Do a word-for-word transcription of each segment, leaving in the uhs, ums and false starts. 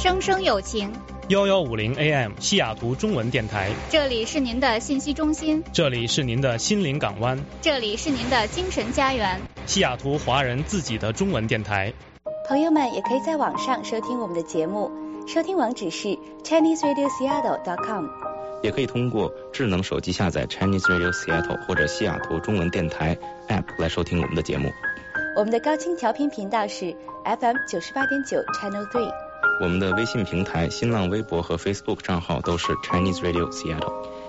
声声有情。 幺幺五零 A M 西雅图中文电台， 这里是您的信息中心， 这里是您的心灵港湾， 这里是您的精神家园， 西雅图华人自己的中文电台。 朋友们也可以在网上收听我们的节目，收听网址是 Chinese Radio Seattle dot com， 也可以通过智能手机下载 Chinese Radio Seattle 或者西雅图中文电台 App 来收听我们的节目。 我们的高清调频频道是 F M 九十八点九 Channel three。 我们的微信平台、新浪微博和 Facebook 账号都是 Chinese Radio Seattle。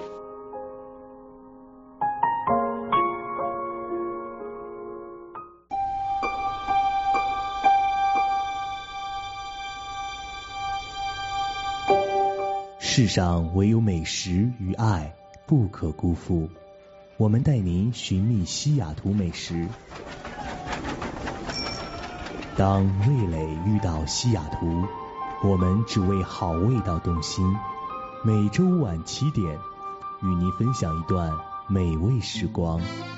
世上唯有美食与爱不可辜负，我们带您寻觅西雅图美食。当味蕾遇到西雅图，我们只为好味道动心。每周晚七点，与您分享一段美味时光，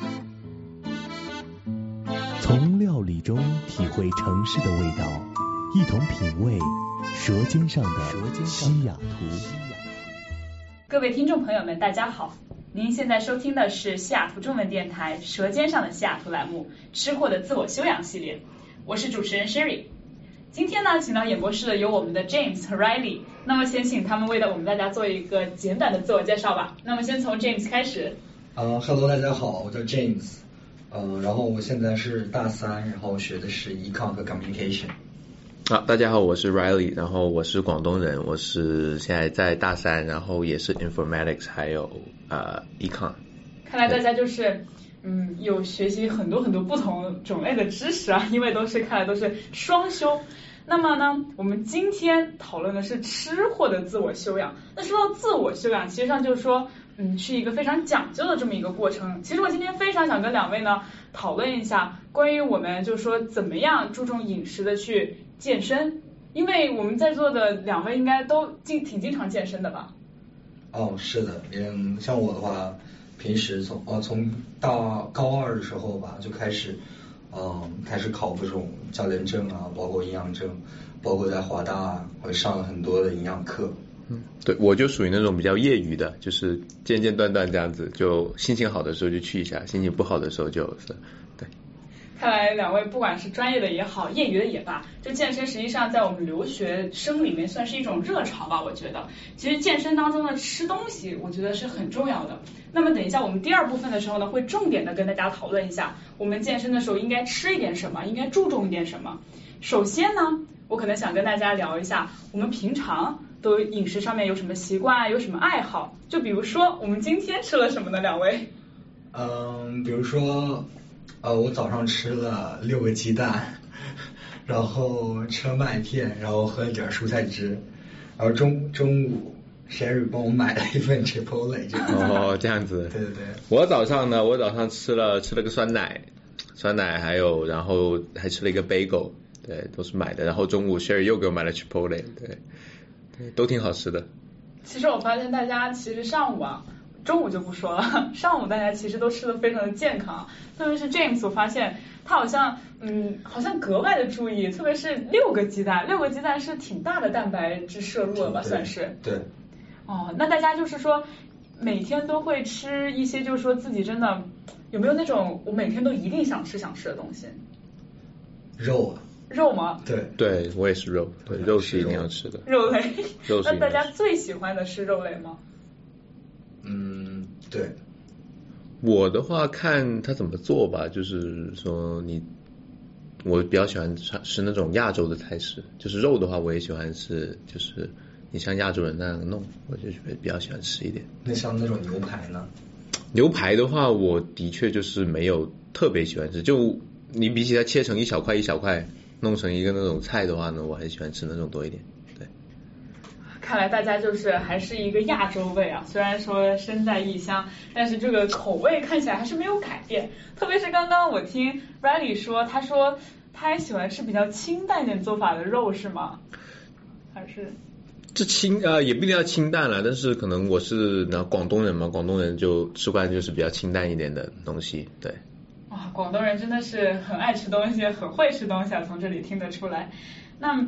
从料理中体会城市的味道，一同品味舌尖上的西雅图。 各位听众朋友们，大家好，您现在收听的是西雅图中文电台舌尖上的西雅图栏目吃货的自我修养系列，我是主持人 Sherry。 今天呢，请到演播室的有我们的 James 和 Riley， 那么先请他们为了我们大家做一个简短的自我介绍吧。那么先从 James 开始。 呃 Hello 大家好，我叫 James， 呃，然后我现在是大三，然后学的是 Econ 和 Communication。 好、啊，大家好，我是 Riley， 然后我是广东人，我是现在在大三，然后也是 Informatics 还有呃 Econ。 看来大家就是嗯有学习很多很多不同种类的知识啊，因为都是看来都是双修。那么呢，我们今天讨论的是吃货的自我修养。那说到自我修养，其实上就是说嗯是一个非常讲究的这么一个过程。其实我今天非常想跟两位呢讨论一下关于我们就是说怎么样注重饮食的去健身，因为我们在座的两位应该都经挺经常健身的吧？ 哦，是的，嗯，像我的话，平时从呃从大高二的时候吧就开始，嗯，开始考各种教练证啊，包括营养证，包括在华大会上了很多的营养课。 嗯，对，我就属于那种比较业余的，就是间间断断这样子，就心情好的时候就去一下，心情不好的时候就是对。 看来两位不管是专业的也好，业余的也罢，就健身实际上在我们留学生里面算是一种热潮吧，我觉得。其实健身当中的吃东西，我觉得是很重要的。那么等一下我们第二部分的时候呢，会重点的跟大家讨论一下，我们健身的时候应该吃一点什么，应该注重一点什么。首先呢，我可能想跟大家聊一下，我们平常都饮食上面有什么习惯，有什么爱好？就比如说我们今天吃了什么呢？两位？ 嗯，比如说。呃，我早上吃了六个鸡蛋，然后吃了麦片，然后喝了点蔬菜汁，然后中中午 Sherry 帮我买了一份 Chipotle。 哦，这样子。 对对对。 我早上呢，我早上吃了吃了个酸奶，酸奶还有然后还吃了一个 bagel， 对，都是买的。然后中午 Sherry 又给我买了 Chipotle， 对，对，都挺好吃的。 其实我发现大家其实上午啊。中午就不说了，上午大家其实都吃得非常的健康，特别是 James， 我发现他好像嗯好像格外的注意，特别是六个鸡蛋，六个鸡蛋是挺大的蛋白质摄入了吧，算是。 对。 哦，那大家就是说每天都会吃一些，就是说自己真的有没有那种我每天都一定想吃想吃的东西？ 肉啊。 肉吗？ 对。 对，我也是肉，对，肉是一定要吃的。 肉类。 肉是。 那大家最喜欢的是肉类吗？ 嗯，对。 我的话看他怎么做吧，就是说你，我比较喜欢吃吃那种亚洲的菜式，就是肉的话我也喜欢吃，就是你像亚洲人那样弄，我就比较喜欢吃一点。 那像那种牛排呢？ 牛排的话，我的确就是没有特别喜欢吃，就你比起它切成一小块一小块，弄成一个那种菜的话呢，我还喜欢吃那种多一点。 看来大家就是还是一个亚洲味啊，虽然说身在异乡，但是这个口味看起来还是没有改变。特别是刚刚我听 Riley 说，他说他还喜欢吃比较清淡一点做法的肉，是吗？还是？ 这清呃也不一定要清淡了，但是可能我是那广东人嘛，广东人就吃惯就是比较清淡一点的东西，对。 哇，广东人真的是很爱吃东西，很会吃东西啊，从这里听得出来。那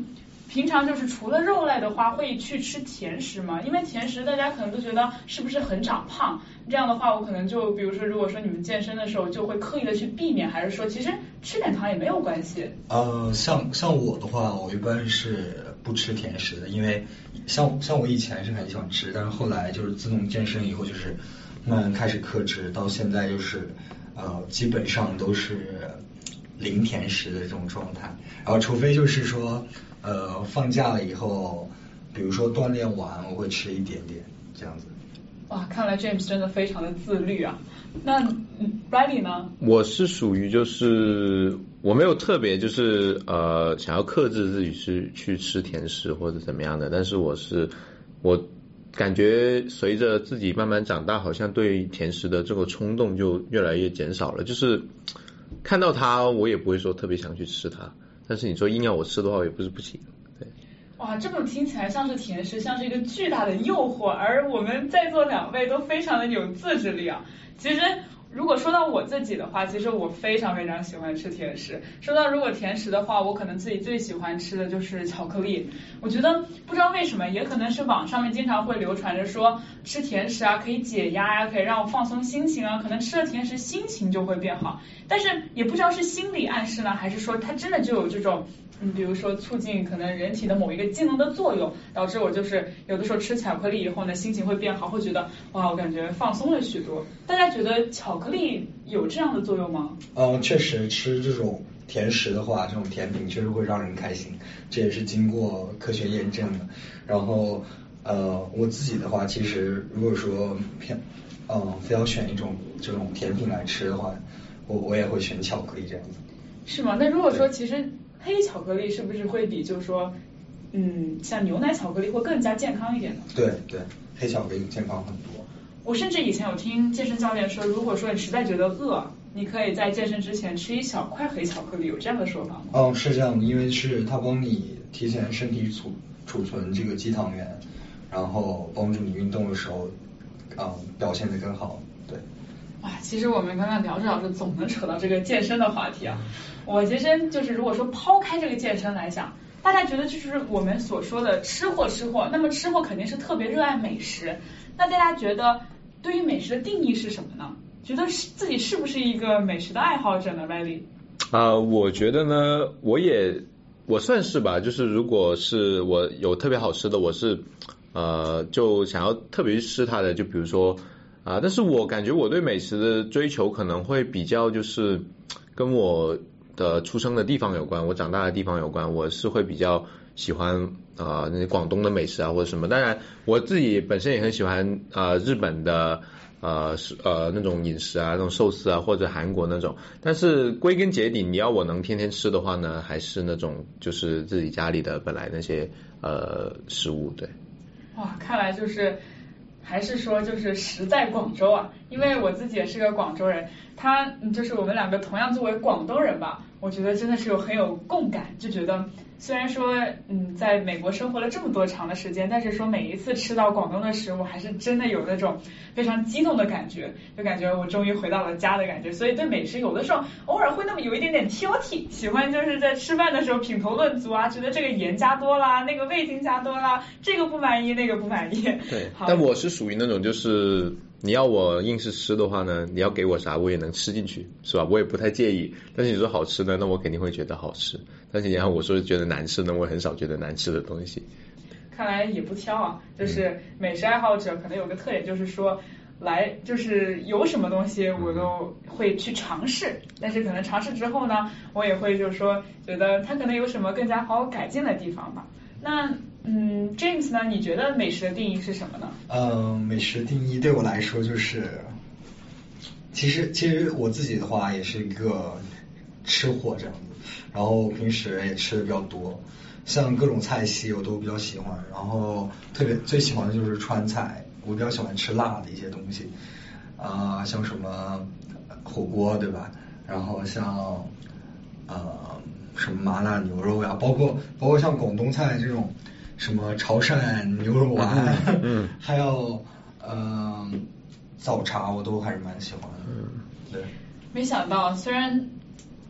平常就是除了肉类的话，会去吃甜食吗？因为甜食大家可能都觉得是不是很长胖，这样的话我可能就比如说，如果说你们健身的时候就会刻意的去避免，还是说其实吃点糖也没有关系？ 呃，像像我的话，我一般是不吃甜食的，因为像像我以前是很喜欢吃，但是后来就是自从健身以后，就是慢慢开始克制，到现在就是呃基本上都是零甜食的这种状态，然后除非就是说呃放假了以后，比如说锻炼完我会吃一点点这样子。 哇，看来 James 真的非常的自律啊。那 Riley 呢？ 我是属于就是我没有特别就是呃想要克制自己去去吃甜食或者怎么样的，但是我是我感觉随着自己慢慢长大，好像对甜食的这个冲动就越来越减少了，就是看到它我也不会说特别想去吃它，但是你说硬要我吃的话，我也不是不行。对。 哇，这么听起来像是甜食，像是一个巨大的诱惑，而我们在座两位都非常的有自制力啊。其实如果说到我自己的话，其实我非常非常喜欢吃甜食。说到如果甜食的话，我可能自己最喜欢吃的就是巧克力。我觉得不知道为什么，也可能是网上面经常会流传着说吃甜食啊可以解压呀、啊，可以让我放松心情啊，可能吃了甜食心情就会变好。但是也不知道是心理暗示呢，还是说它真的就有这种嗯，比如说促进可能人体的某一个机能的作用，导致我就是有的时候吃巧克力以后呢，心情会变好，会觉得哇，我感觉放松了许多。大家觉得巧克力有这样的作用吗？ 嗯，确实吃这种甜食的话，这种甜品确实会让人开心，这也是经过科学验证的。然后呃，我自己的话，其实如果说偏嗯、呃、非要选一种这种甜品来吃的话，我我也会选巧克力这样子。 是吗？那如果说其实黑巧克力是不是会比就是说嗯像牛奶巧克力会更加健康一点呢？ 对对，黑巧克力健康很多。 我甚至以前有听健身教练说，如果说你实在觉得饿，你可以在健身之前吃一小块黑巧克力，有这样的说法吗？ 哦，是这样的，因为是它帮你提前身体储储存这个肌糖原，然后帮助你运动的时候嗯表现得更好。对。 哇，其实我们刚刚聊着聊着总能扯到这个健身的话题啊。我其实就是如果说抛开这个健身来讲，大家觉得就是我们所说的吃货吃货，那么吃货肯定是特别热爱美食。那大家觉得对于美食的定义是什么呢？觉得自己是不是一个美食的爱好者呢 Riley？ 啊、呃，我觉得呢，我也我算是吧，就是如果是我有特别好吃的，我是呃就想要特别去吃它的，就比如说啊、呃，但是我感觉我对美食的追求可能会比较就是跟我的出生的地方有关，我长大的地方有关，我是会比较喜欢啊、呃、那些广东的美食啊或者什么，当然我自己本身也很喜欢啊、呃、日本的呃呃那种饮食啊，那种寿司啊，或者韩国那种，但是归根结底你要我能天天吃的话呢，还是那种就是自己家里的本来那些呃食物。对。 哇，看来就是还是说就是食在广州啊，因为我自己也是个广州人，他就是我们两个同样作为广东人吧，我觉得真的是有很有共感，就觉得虽然说嗯在美国生活了这么多长的时间，但是说每一次吃到广东的食物，还是真的有那种非常激动的感觉，就感觉我终于回到了家的感觉。所以对美食有的时候偶尔会那么有一点点挑剔，喜欢就是在吃饭的时候品头论足啊，觉得这个盐加多啦，那个味精加多啦，这个不满意那个不满意。 对，但我是属于那种就是你要我硬是吃的话呢，你要给我啥我也能吃进去，是吧？我也不太介意。但是你说好吃的，那我肯定会觉得好吃。但是你要我说觉得难吃呢，我很少觉得难吃的东西。 看来也不挑啊，就是美食爱好者可能有个特点，就是说来就是有什么东西我都会去尝试，但是可能尝试之后呢，我也会就是说觉得它可能有什么更加好改进的地方吧。那嗯 James 呢，你觉得美食的定义是什么呢？ 嗯，美食定义对我来说就是，其实其实我自己的话也是一个吃货这样子，然后平时也吃的比较多，像各种菜系我都比较喜欢，然后特别最喜欢的就是川菜，我比较喜欢吃辣的一些东西，啊、呃，像什么火锅对吧？然后像呃什么麻辣牛肉呀，包括包括像广东菜这种什么潮汕牛肉丸，嗯，嗯还有嗯、呃、早茶，我都还是蛮喜欢的。嗯，对。 没想到虽然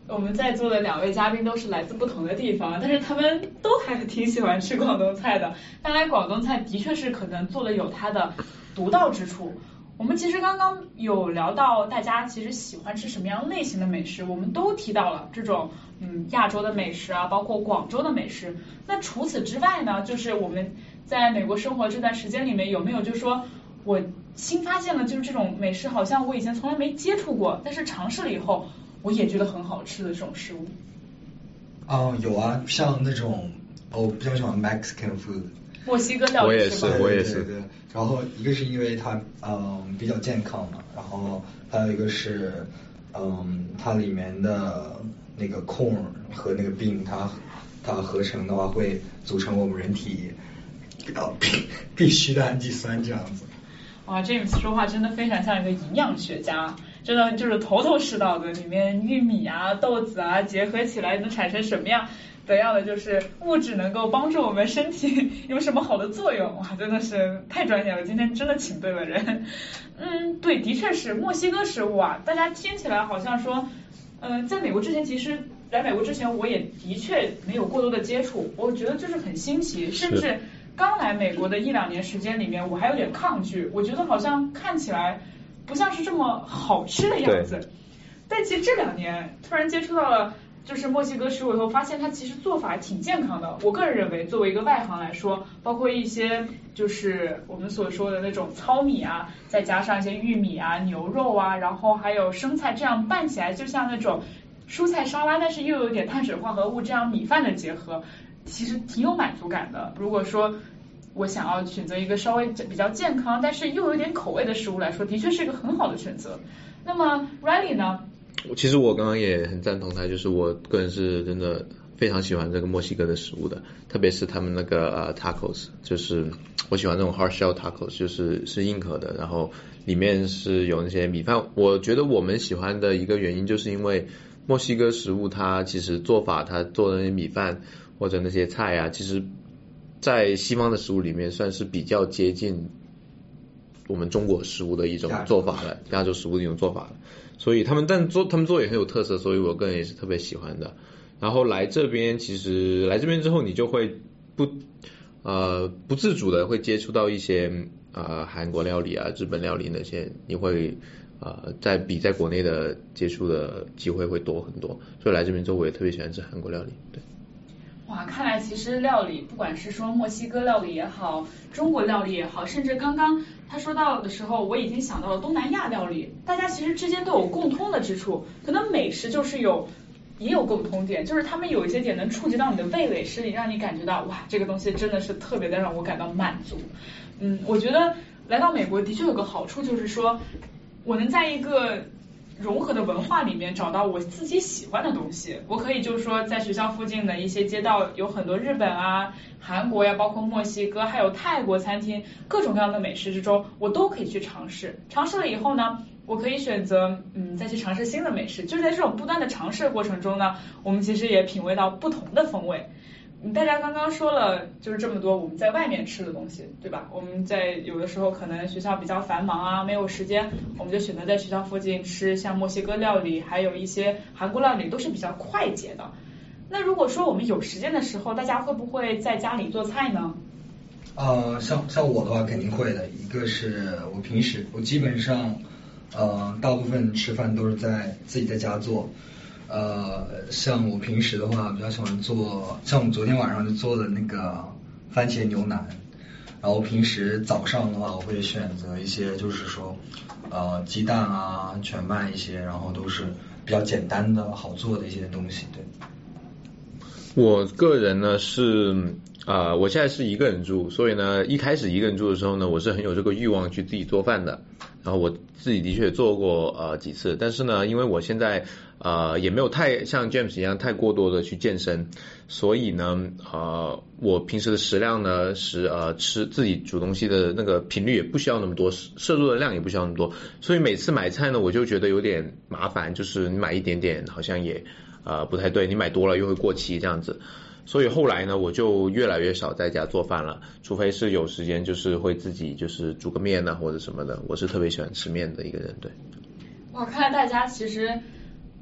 我们在座的两位嘉宾都是来自不同的地方，但是他们都还挺喜欢吃广东菜的。看来广东菜的确是可能做的有它的独到之处。我们其实刚刚有聊到大家其实喜欢吃什么样类型的美食，我们都提到了这种嗯亚洲的美食啊，包括广州的美食。那除此之外呢，就是我们在美国生活这段时间里面，有没有就是说我新发现了就是这种美食好像我以前从来没接触过，但是尝试了以后我也觉得很好吃的这种食物？ 啊、有啊，像那种我比较喜欢 Mexican food。 墨西哥料理。 我也是吧？ 我也是对对对。然后一个是因为它嗯比较健康嘛，然后还有一个是嗯它里面的那个 corn 和那个 bean 它它合成的话会组成我们人体呃必必须的氨基酸这样子。 哇 ，James 说话真的非常像一个营养学家，真的就是头头是道的，里面玉米啊、豆子啊结合起来能产生什么样怎样的就是物质能够帮助我们身体有什么好的作用？哇，真的是太专业了，今天真的请对了人。嗯，对，的确是墨西哥食物啊，大家听起来好像说，嗯、呃，在美国之前其实来美国之前我也的确没有过多的接触，我觉得就是很新奇，甚至刚来美国的一两年时间里面，我还有点抗拒，我觉得好像看起来不像是这么好吃的样子。但其实这两年突然接触到了就是墨西哥食物以后，发现它其实做法挺健康的。我个人认为，作为一个外行来说，包括一些就是我们所说的那种糙米啊，再加上一些玉米啊、牛肉啊，然后还有生菜，这样拌起来就像那种蔬菜沙拉，但是又有点碳水化合物这样米饭的结合，其实挺有满足感的。如果说我想要选择一个稍微比较健康，但是又有点口味的食物来说，的确是一个很好的选择。那么 Riley 呢？ 其实我刚刚也很赞同他，就是我个人是真的非常喜欢这个墨西哥的食物的，特别是他们那个呃 tacos， 就是我喜欢那种 hard shell tacos， 就是是硬壳的，然后里面是有那些米饭。我觉得我们喜欢的一个原因就是因为墨西哥食物它其实做法，它做的那些米饭或者那些菜啊，其实在西方的食物里面算是比较接近我们中国食物的一种做法了，亚洲食物的一种做法了。所以他们但做他们做也很有特色，所以我个人也是特别喜欢的。然后来这边，其实来这边之后，你就会不呃不自主的会接触到一些呃韩国料理啊、日本料理那些，你会呃在比在国内的接触的机会会多很多。所以来这边之后，我也特别喜欢吃韩国料理。对。 哇，看来其实料理，不管是说墨西哥料理也好，中国料理也好，甚至刚刚他说到的时候，我已经想到了东南亚料理，大家其实之间都有共通的之处，可能美食就是有也有共通点，就是他们有一些点能触及到你的味蕾，使你让你感觉到哇，这个东西真的是特别的让我感到满足。嗯，我觉得来到美国的确有个好处，就是说我能在一个融合的文化里面找到我自己喜欢的东西。我可以就是说在学校附近的一些街道有很多日本啊、韩国呀，包括墨西哥还有泰国餐厅，各种各样的美食之中我都可以去尝试。尝试了以后呢，我可以选择嗯再去尝试新的美食。就是在这种不断的尝试的过程中呢，我们其实也品味到不同的风味。大家刚刚说了就是这么多我们在外面吃的东西，对吧？我们在有的时候可能学校比较繁忙啊，没有时间，我们就选择在学校附近吃像墨西哥料理还有一些韩国料理，都是比较快捷的。那如果说我们有时间的时候，大家会不会在家里做菜呢？ 呃，像像我的话肯定会的。一个是我平时我基本上呃大部分吃饭都是在自己在家做。呃，像我平时的话，比较喜欢做，像我昨天晚上就做的那个番茄牛腩。然后平时早上的话，我会选择一些就是说，呃，鸡蛋啊、全麦一些，然后都是比较简单的好做的一些东西。对。 我个人呢是啊、呃，我现在是一个人住，所以呢，一开始一个人住的时候呢，我是很有这个欲望去自己做饭的。然后我自己的确做过呃几次，但是呢，因为我现在呃也没有太像 James 一样太过多的去健身，所以呢呃我平时的食量呢是呃吃自己煮东西的那个频率也不需要那么多，摄入的量也不需要那么多，所以每次买菜呢我就觉得有点麻烦，就是你买一点点好像也呃不太对，你买多了又会过期这样子。所以后来呢，我就越来越少在家做饭了，除非是有时间，就是会自己就是煮个面啊或者什么的。我是特别喜欢吃面的一个人，对。 哇，看来大家其实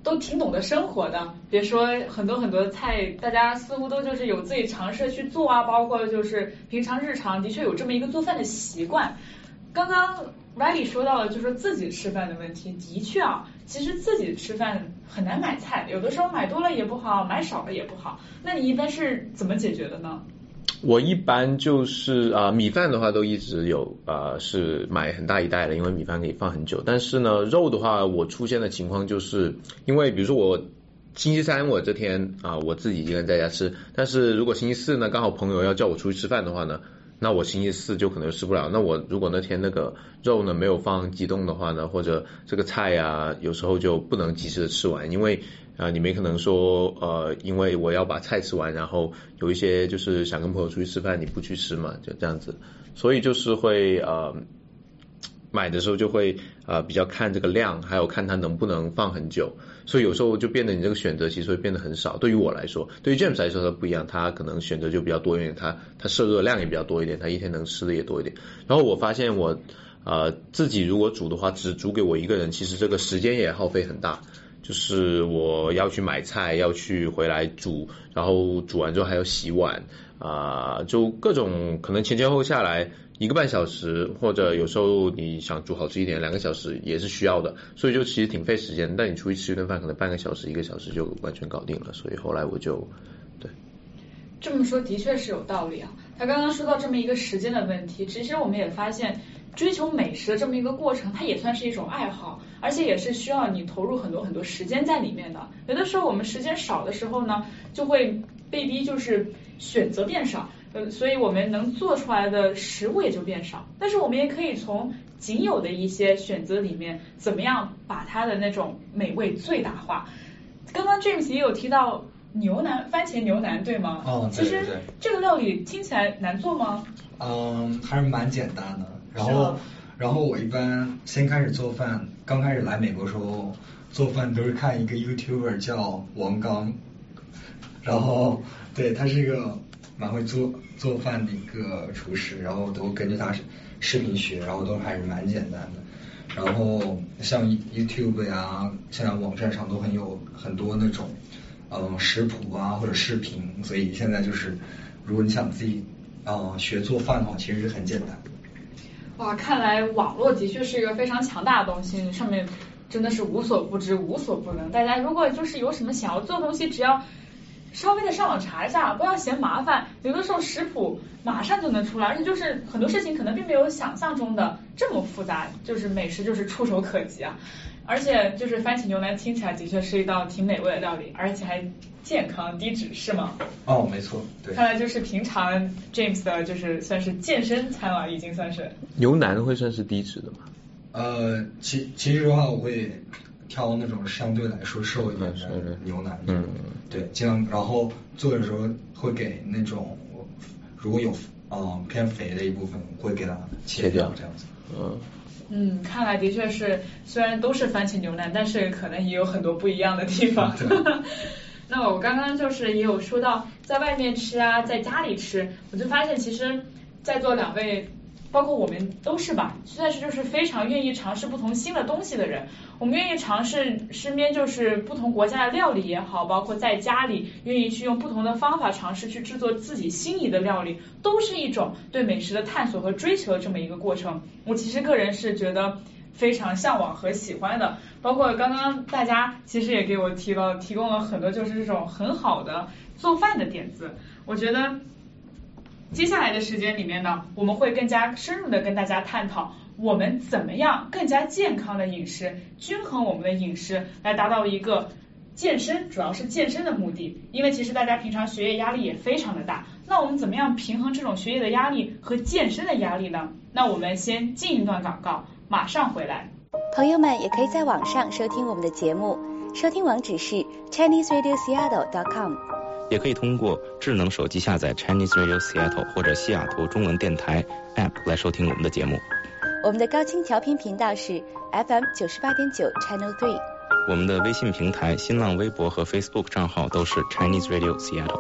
都挺懂得生活的，别说很多很多菜，大家似乎都就是有自己尝试去做啊，包括就是平常日常的确有这么一个做饭的习惯。刚刚 Riley 说到了就是自己吃饭的问题，的确啊，其实自己吃饭很难买菜，有的时候买多了也不好，买少了也不好。那你一般是怎么解决的呢？ 我一般就是啊、呃，米饭的话都一直有啊、呃，是买很大一袋的，因为米饭可以放很久。但是呢，肉的话，我出现的情况就是因为比如说我星期三我这天啊、呃，我自己一个人在家吃，但是如果星期四呢，刚好朋友要叫我出去吃饭的话呢，那我星期四就可能吃不了。那我如果那天那个肉呢没有放急冻的话呢，或者这个菜呀、啊，有时候就不能及时的吃完，因为啊、呃，你没可能说呃，因为我要把菜吃完，然后有一些就是想跟朋友出去吃饭，你不去吃嘛，就这样子，所以就是会呃买的时候就会呃比较看这个量，还有看它能不能放很久，所以有时候就变得你这个选择其实会变得很少。对于我来说，对于 James 来说它不一样，他可能选择就比较多一点，他他摄入的量也比较多一点，他一天能吃的也多一点。然后我发现我呃自己如果煮的话，只煮给我一个人，其实这个时间也耗费很大。就是我要去买菜，要去回来煮，然后煮完之后还要洗碗啊、呃，就各种可能前前后下来一个半小时，或者有时候你想煮好吃一点，两个小时也是需要的，所以就其实挺费时间。但你出去吃一顿饭，可能半个小时、一个小时就完全搞定了。所以后来我就对。 这么说的确是有道理啊。他刚刚说到这么一个时间的问题，其实我们也发现，追求美食的这么一个过程，它也算是一种爱好，而且也是需要你投入很多很多时间在里面的。有的时候我们时间少的时候呢，就会被逼就是选择变少，呃，所以我们能做出来的食物也就变少。但是我们也可以从仅有的一些选择里面，怎么样把它的那种美味最大化。刚刚 James 也有提到牛腩，番茄牛腩，对吗？ 哦， 对对对。其实这个料理听起来难做吗？ 嗯，还是蛮简单的。然后，然后我一般先开始做饭，刚开始来美国时候做饭都是看一个 YouTuber 叫王刚，然后对他是一个蛮会做做饭的一个厨师，然后都跟着他视频学，然后都还是蛮简单的。然后像 YouTube 呀，现在网站上都很有很多那种嗯食谱啊或者视频，所以现在就是如果你想自己嗯学做饭的话，其实是很简单。 哇，看来网络的确是一个非常强大的东西，上面真的是无所不知无所不能。大家如果就是有什么想要做的东西，只要稍微的上网查一下，不要嫌麻烦，有的时候食谱马上就能出来，而且就是很多事情可能并没有想象中的这么复杂，就是美食就是触手可及啊。而且就是番茄牛腩听起来的确是一道挺美味的料理，而且还健康低脂，是吗？ 哦，没错，对。 看来就是平常 James 的就是算是健身餐了，已经算是。 牛腩会算是低脂的吗？ 呃，其其实的话，我会挑那种相对来说瘦一点的牛腩，嗯，对，尽量，然后做的时候会给那种如果有嗯、呃、偏肥的一部分，会给它切掉这样子， 嗯。 嗯，看来的确是，虽然都是番茄牛腩，但是可能也有很多不一样的地方。那我刚刚就是也有说到，在外面吃啊，在家里吃，我就发现其实在座两位，包括我们都是吧，算是就是非常愿意尝试不同新的东西的人。我们愿意尝试身边就是不同国家的料理也好，包括在家里愿意去用不同的方法尝试去制作自己心仪的料理，都是一种对美食的探索和追求的这么一个过程。我其实个人是觉得非常向往和喜欢的，包括刚刚大家其实也给我提了提供了很多就是这种很好的做饭的点子。我觉得接下来的时间里面呢，我们会更加深入的跟大家探讨我们怎么样更加健康的饮食，均衡我们的饮食，来达到一个健身，主要是健身的目的。因为其实大家平常学业压力也非常的大，那我们怎么样平衡这种学业的压力和健身的压力呢？那我们先进一段广告，马上回来。 朋友们也可以在网上收听我们的节目，收听网址是 Chinese Radio Seattle dot com， 也可以通过智能手机下载 Chinese Radio Seattle 或者西雅图中文电台 App 来收听我们的节目。 我们的高清调频频道是 F M 九十八点九 Channel three。 我们的微信平台、新浪微博和 Facebook 账号都是 Chinese Radio Seattle。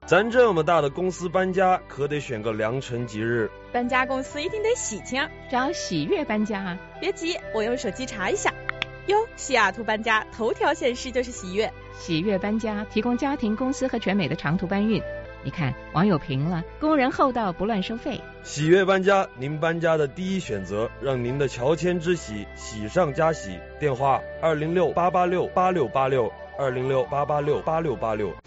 咱这么大的公司搬家，可得选个良辰吉日。 搬家公司一定得喜庆， 找喜悦搬家啊！ 别急，我用手机查一下。哟，西雅图搬家头条显示就是喜悦。 喜悦搬家提供家庭、公司和全美的长途搬运。你看，网友评了，工人厚道，不乱收费。 喜悦搬家，您搬家的第一选择，让您的乔迁之喜喜上加喜。电话：二零六八八六八六八六，二零六八八六八六八六。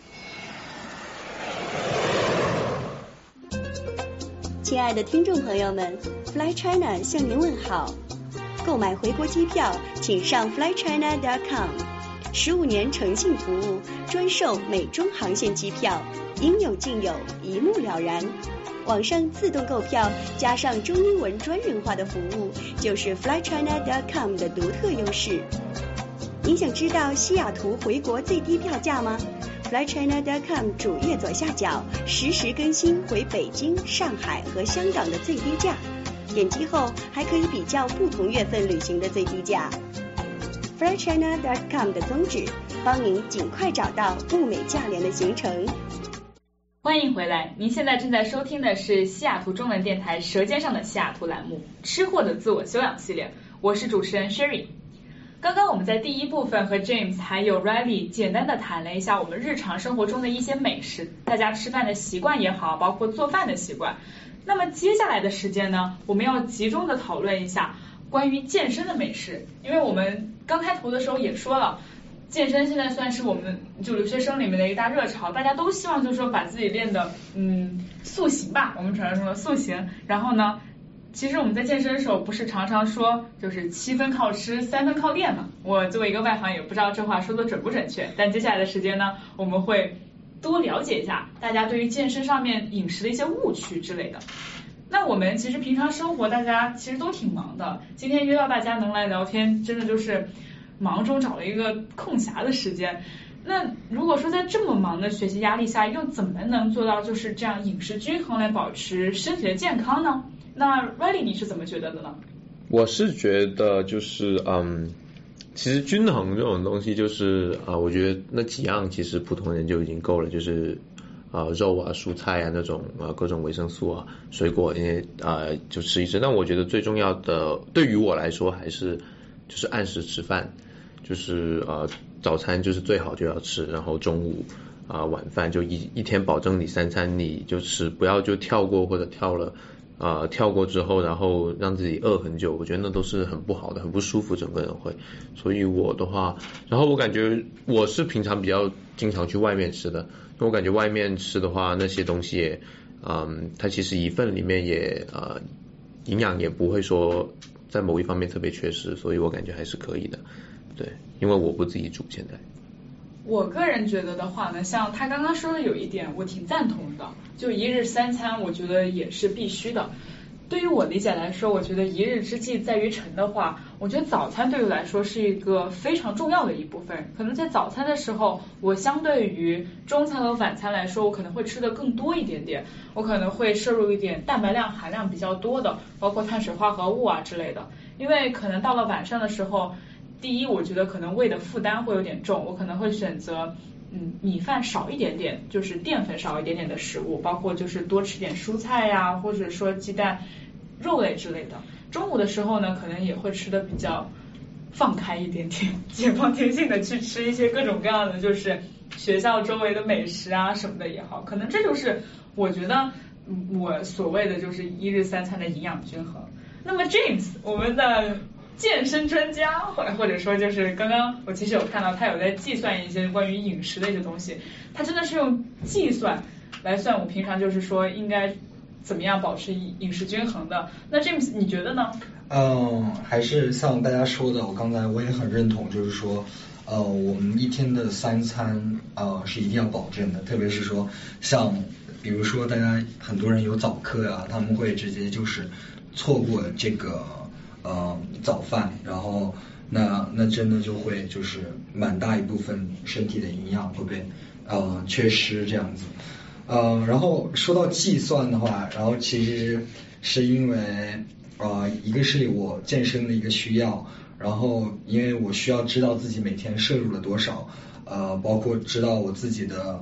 亲爱的听众朋友们 ，Fly China 向您问好。购买回国机票，请上 fly china dot com。十五年诚信服务，专售美中航线机票，应有尽有，一目了然。网上自动购票加上中英文专人化的服务，就是 fly china dot com 的独特优势。您想知道西雅图回国最低票价吗？fly china dot com 主页左下角实时更新回北京、上海和香港的最低价，点击后还可以比较不同月份旅行的最低价。fly china dot com 的宗旨，帮您尽快找到物美价廉的行程。 欢迎回来，您现在正在收听的是西雅图中文电台《舌尖上的西雅图》栏目《吃货的自我修养》系列，我是主持人 Sherry。刚刚我们在第一部分和 James 还有 Riley 简单的谈了一下我们日常生活中的一些美食，大家吃饭的习惯也好，包括做饭的习惯。那么接下来的时间呢，我们要集中的讨论一下关于健身的美食，因为我们刚开头的时候也说了，健身现在算是我们就留学生里面的一大热潮，大家都希望就是说把自己练的嗯塑形吧，我们传说的塑形。然后呢，其实我们在健身的时候不是常常说就是七分靠吃，三分靠练嘛？我作为一个外行也不知道这话说的准不准确，但接下来的时间呢，我们会多了解一下大家对于健身上面饮食的一些误区之类的。那我们其实平常生活大家其实都挺忙的，今天约到大家能来聊天，真的就是忙中找了一个空暇的时间。那如果说在这么忙的学习压力下，又怎么能做到就是这样饮食均衡来保持身体的健康呢？那 Riley 你是怎么觉得的呢？ 我是觉得就是嗯，其实均衡这种东西就是啊、呃，我觉得那几样其实普通人就已经够了，就是啊、呃、肉啊蔬菜啊那种啊、呃、各种维生素啊水果，因为啊、呃、就吃一吃。但我觉得最重要的对于我来说还是就是按时吃饭，就是呃早餐就是最好就要吃，然后中午啊、呃、晚饭就一一天保证你三餐你就吃，不要就跳过或者跳了。呃，跳过之后，然后让自己饿很久，我觉得那都是很不好的，很不舒服，整个人会。所以我的话，然后我感觉我是平常比较经常去外面吃的，因为我感觉外面吃的话，那些东西也，嗯，它其实一份里面也呃营养也不会说在某一方面特别缺失，所以我感觉还是可以的。对，因为我不自己煮现在。 我个人觉得的话呢，像他刚刚说的有一点我挺赞同的，就一日三餐我觉得也是必须的。对于我理解来说，我觉得一日之计在于晨的话，我觉得早餐对我来说是一个非常重要的一部分。可能在早餐的时候，我相对于中餐和晚餐来说，我可能会吃的更多一点点，我可能会摄入一点蛋白量含量比较多的，包括碳水化合物啊之类的。因为可能到了晚上的时候，第一，我觉得可能胃的负担会有点重，我可能会选择嗯米饭少一点点，就是淀粉少一点点的食物，包括就是多吃点蔬菜呀，或者说鸡蛋、肉类之类的。中午的时候呢，可能也会吃的比较放开一点点，解放天性的去吃一些各种各样的就是学校周围的美食啊什么的也好，可能这就是我觉得我所谓的就是一日三餐的营养均衡。那么 James 我们的健身专家，或或者说就是刚刚我其实有看到他有在计算一些关于饮食的一些东西，他真的是用计算来算我平常就是说应该怎么样保持饮食均衡的。那 James 你觉得呢？ 嗯，还是像大家说的，我刚才我也很认同，就是说呃我们一天的三餐呃是一定要保证的，特别是说像比如说大家很多人有早课啊，他们会直接就是错过这个呃早饭，然后那那真的就会就是蛮大一部分身体的营养会被呃缺失这样子。呃然后说到计算的话，然后其实是因为呃一个是我健身的一个需要，然后因为我需要知道自己每天摄入了多少，呃包括知道我自己的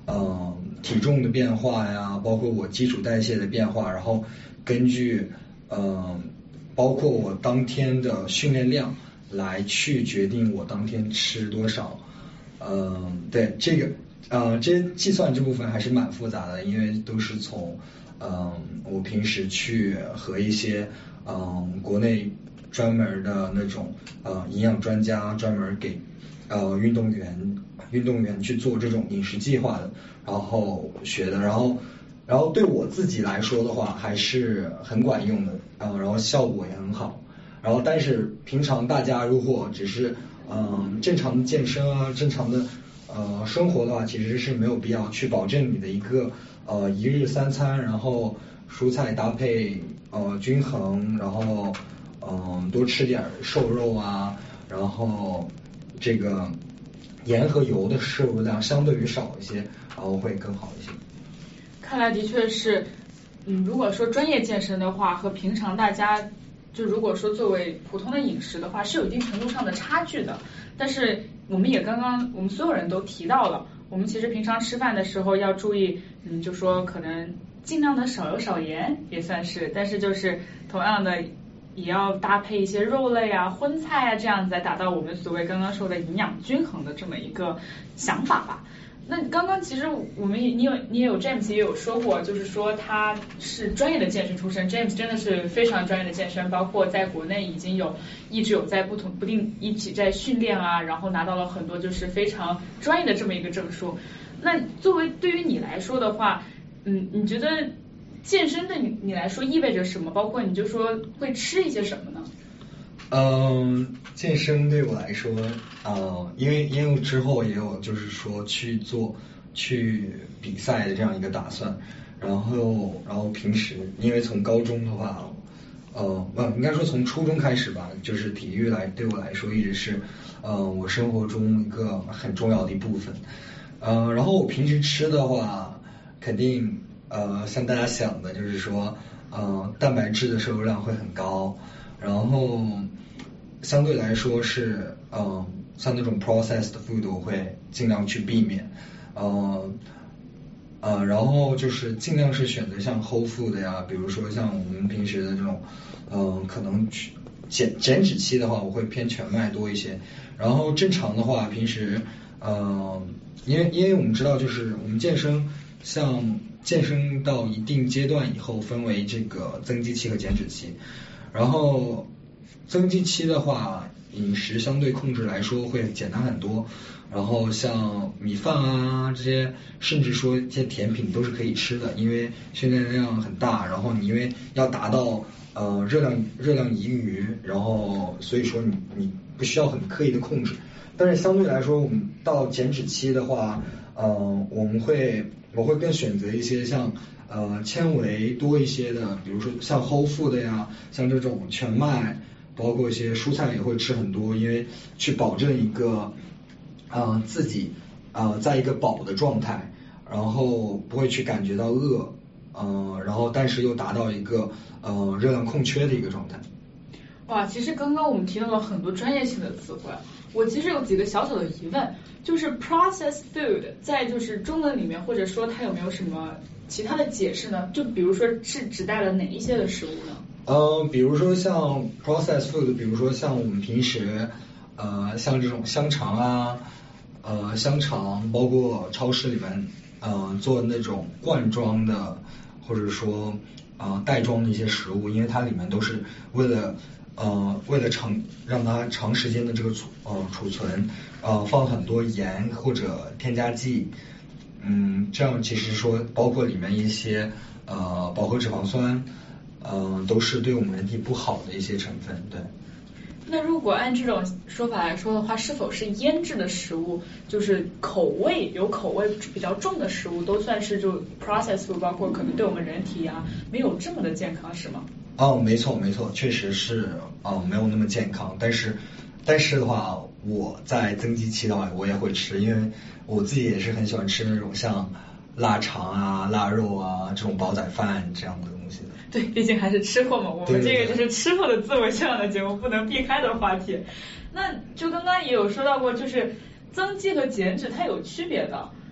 呃体重的变化呀，包括我基础代谢的变化，然后根据呃包括我当天的训练量来去决定我当天吃多少。嗯、呃，对这个呃这计算这部分还是蛮复杂的，因为都是从嗯、呃、我平时去和一些嗯、呃、国内专门的那种呃营养专家专门给呃运动员运动员去做这种饮食计划的，然后学的，然后然后对我自己来说的话还是很管用的，嗯、呃，然后效果也很好。然后但是平常大家如果只是嗯、呃、正常的健身啊，正常的呃生活的话，其实是没有必要去保证你的一个呃一日三餐，然后蔬菜搭配呃均衡，然后嗯、呃、多吃点瘦肉啊，然后这个盐和油的摄入量相对于少一些，然后会更好一些。 看来的确是，嗯，如果说专业健身的话，和平常大家就如果说作为普通的饮食的话，是有一定程度上的差距的。但是我们也刚刚我们所有人都提到了，我们其实平常吃饭的时候要注意，嗯，就说可能尽量的少油少盐也算是，但是就是同样的也要搭配一些肉类啊、荤菜啊，这样子来达到我们所谓刚刚说的营养均衡的这么一个想法吧。那刚刚其实我们也你有你也有 James 也有说过，就是说他是专业的健身出身 ，James 真的是非常专业的健身，包括在国内已经有一直有在不同不定一起在训练啊，然后拿到了很多就是非常专业的这么一个证书。那作为对于你来说的话，嗯，你觉得健身对你你来说意味着什么？包括你就说会吃一些什么呢？ 嗯，健身对我来说，呃，因为因为之后也有就是说去做去比赛的这样一个打算，然后然后平时因为从高中的话，呃，不应该说从初中开始吧，就是体育来对我来说一直是呃我生活中一个很重要的一部分，呃，然后我平时吃的话，肯定呃像大家想的就是说，呃，蛋白质的摄入量会很高。然后相对来说是呃像那种 processed food 我会尽量去避免，呃呃然后就是尽量是选择像 whole food 呀，比如说像我们平时的这种呃可能减减脂期的话我会偏全麦多一些，然后正常的话平时呃因为因为我们知道就是我们健身像健身到一定阶段以后分为这个增肌期和减脂期，然后增肌期的话，饮食相对控制来说会简单很多。然后像米饭啊这些，甚至说一些甜品都是可以吃的，因为训练量很大。然后你因为要达到呃热量热量盈余，然后所以说你你不需要很刻意的控制。但是相对来说，我们到减脂期的话，呃我们会我会更选择一些像。呃，纤维多一些的，比如说像 whole food 的呀，像这种全麦，包括一些蔬菜也会吃很多，因为去保证一个呃自己呃在一个饱的状态，然后不会去感觉到饿，呃，然后但是又达到一个呃热量空缺的一个状态。 哇，其实刚刚我们提到了很多专业性的词汇，我其实有几个小小的疑问，就是 processed food 在就是中文里面或者说它有没有什么其他的解释呢？就比如说是指代了哪一些的食物呢？ 呃，比如说像 processed food， 比如说像我们平时呃像这种香肠啊，呃香肠，包括超市里面呃做那种罐装的，或者说呃袋装的一些食物，因为它里面都是为了呃为了长让它长时间的这个储呃储存，呃放很多盐或者添加剂。嗯，这样其实说包括里面一些呃饱和脂肪酸，呃都是对我们人体不好的一些成分，对。 那如果按这种说法来说的话，是否是腌制的食物，就是口味有口味比较重的食物，都算是就 processed food， 包括可能对我们人体啊没有这么的健康，是吗？ 哦，没错没错，确实是啊、呃、没有那么健康，但是但是的话，我在增肌期的话，我也会吃，因为我自己也是很喜欢吃那种像腊肠啊、腊肉啊这种煲仔饭这样的东西的。 对，毕竟还是吃货嘛，我们这个就是吃货的自我修养的节目，不能避开的话题。那就刚刚也有说到过，就是增肌和减脂它有区别的。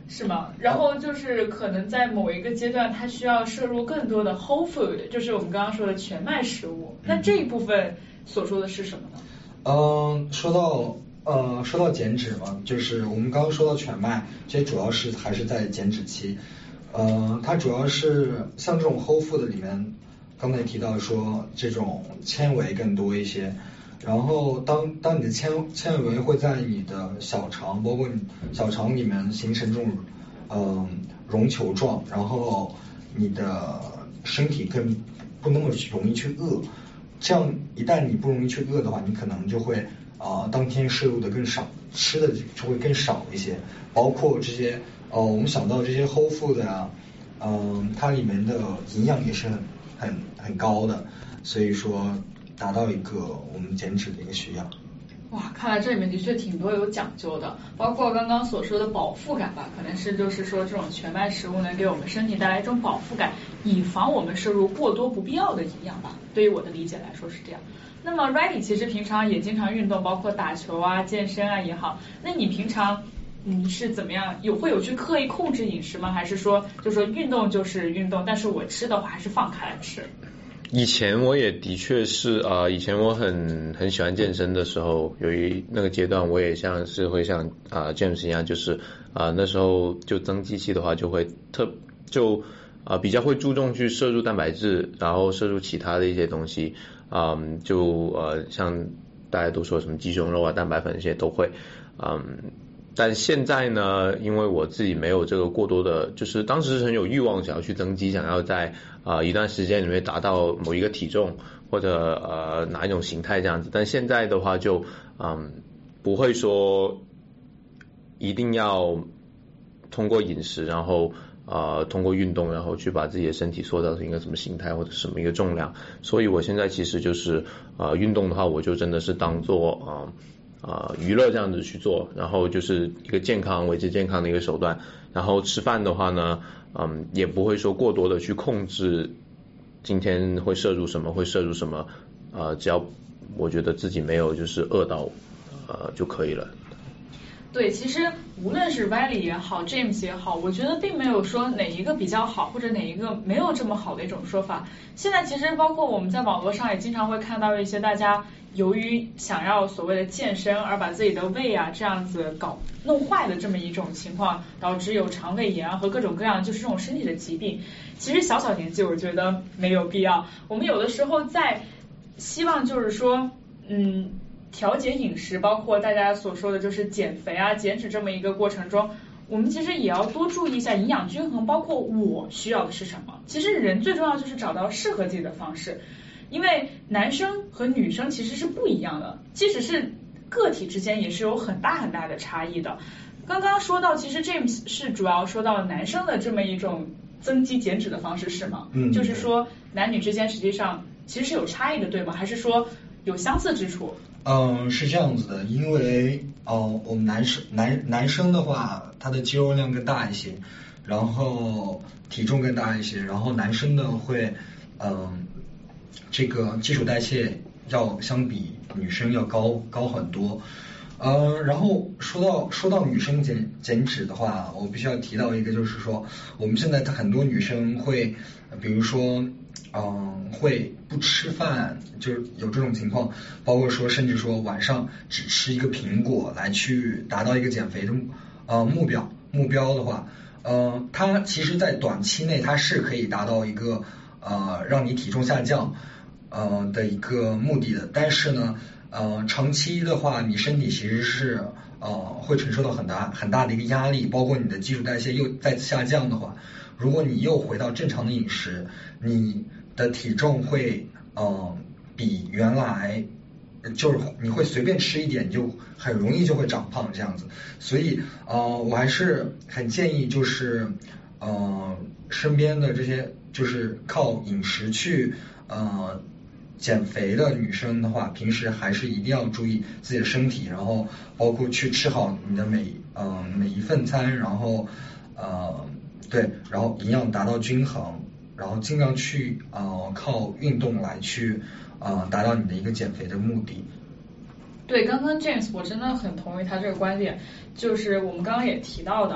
是吗？然后就是可能在某一个阶段，它需要摄入更多的 whole food， 就是我们刚刚说的全麦食物。那这一部分所说的是什么呢？ 嗯，说到呃说到减脂嘛，就是我们刚刚说到全麦，这主要是还是在减脂期。呃，它主要是像这种 whole food 里面，刚才提到说这种纤维更多一些。然后当当你的纤纤维会在你的小肠，包括你小肠里面形成这种嗯、呃、绒球状，然后你的身体更不那么容易去饿。这样一旦你不容易去饿的话，你可能就会啊、呃、当天摄入的更少，吃的就会更少一些。包括这些呃我们想到这些 whole food 啊，嗯、呃、它里面的营养也是很很很高的，所以说达到一个我们减脂的一个需要。 哇，看来这里面的确挺多有讲究的，包括刚刚所说的饱腹感吧，可能是就是说这种全麦食物能给我们身体带来一种饱腹感，以防我们摄入过多不必要的营养吧。对于我的理解来说是这样。那么 Riley 其实平常也经常运动，包括打球啊、健身啊也好。那你平常你是怎么样？有会有去刻意控制饮食吗？还是说就说运动就是运动，但是我吃的话还是放开来吃？ 以前我也的确是啊、呃，以前我很很喜欢健身的时候，有一那个阶段我也像是会像啊、呃、James 一样，就是啊、呃、那时候就增肌期的话就会特就啊、呃、比较会注重去摄入蛋白质，然后摄入其他的一些东西啊、嗯、就呃像大家都说什么鸡胸肉啊、蛋白粉这些都会嗯。但现在呢，因为我自己没有这个过多的，就是当时是很有欲望想要去增肌，想要在啊、呃、一段时间里面达到某一个体重或者呃哪一种形态这样子。但现在的话就嗯不会说一定要通过饮食，然后呃通过运动，然后去把自己的身体塑造成一个什么形态或者什么一个重量。所以我现在其实就是呃运动的话，我就真的是当做啊。呃啊、呃，娱乐这样子去做，然后就是一个健康维持健康的一个手段。然后吃饭的话呢，嗯，也不会说过多的去控制今天会摄入什么，会摄入什么，呃，只要我觉得自己没有就是饿到，呃就可以了。 对，其实无论是 Riley 也好 James 也好，我觉得并没有说哪一个比较好或者哪一个没有这么好的一种说法。现在其实包括我们在网络上也经常会看到一些大家由于想要所谓的健身而把自己的胃啊这样子搞弄坏的这么一种情况，导致有肠胃炎啊和各种各样就是这种身体的疾病。其实小小年纪我觉得没有必要，我们有的时候在希望就是说嗯调节饮食，包括大家所说的就是减肥啊减脂这么一个过程中，我们其实也要多注意一下营养均衡，包括我需要的是什么。其实人最重要就是找到适合自己的方式，因为男生和女生其实是不一样的，即使是个体之间也是有很大很大的差异的。刚刚说到其实 James 是主要说到男生的这么一种增肌减脂的方式是吗？ 嗯， 就是说男女之间实际上其实是有差异的对吗？还是说有相似之处？ 嗯，是这样子的，因为哦，我们男生男男生的话，他的肌肉量更大一些，然后体重更大一些，然后男生呢会嗯这个基础代谢要相比女生要高高很多。呃，然后说到说到女生减减脂的话，我必须要提到一个，就是说我们现在很多女生会，比如说，嗯，会不吃饭，就是有这种情况，包括说甚至说晚上只吃一个苹果来去达到一个减肥的呃目标目标的话，呃，它其实在短期内它是可以达到一个呃让你体重下降呃的一个目的的，但是呢。呃，长期的话，你身体其实是呃会承受到很大很大的一个压力，包括你的基础代谢又再次下降的话，如果你又回到正常的饮食，你的体重会呃比原来就是你会随便吃一点，你就很容易就会长胖这样子。所以呃，我还是很建议就是呃身边的这些就是靠饮食去呃。减肥的女生的话，平时还是一定要注意自己的身体，然后包括去吃好你的每嗯、呃、每一份餐，然后呃对，然后营养达到均衡，然后尽量去呃靠运动来去呃达到你的一个减肥的目的。 对，刚刚 James 我真的很同意他这个观点，就是我们刚刚也提到的，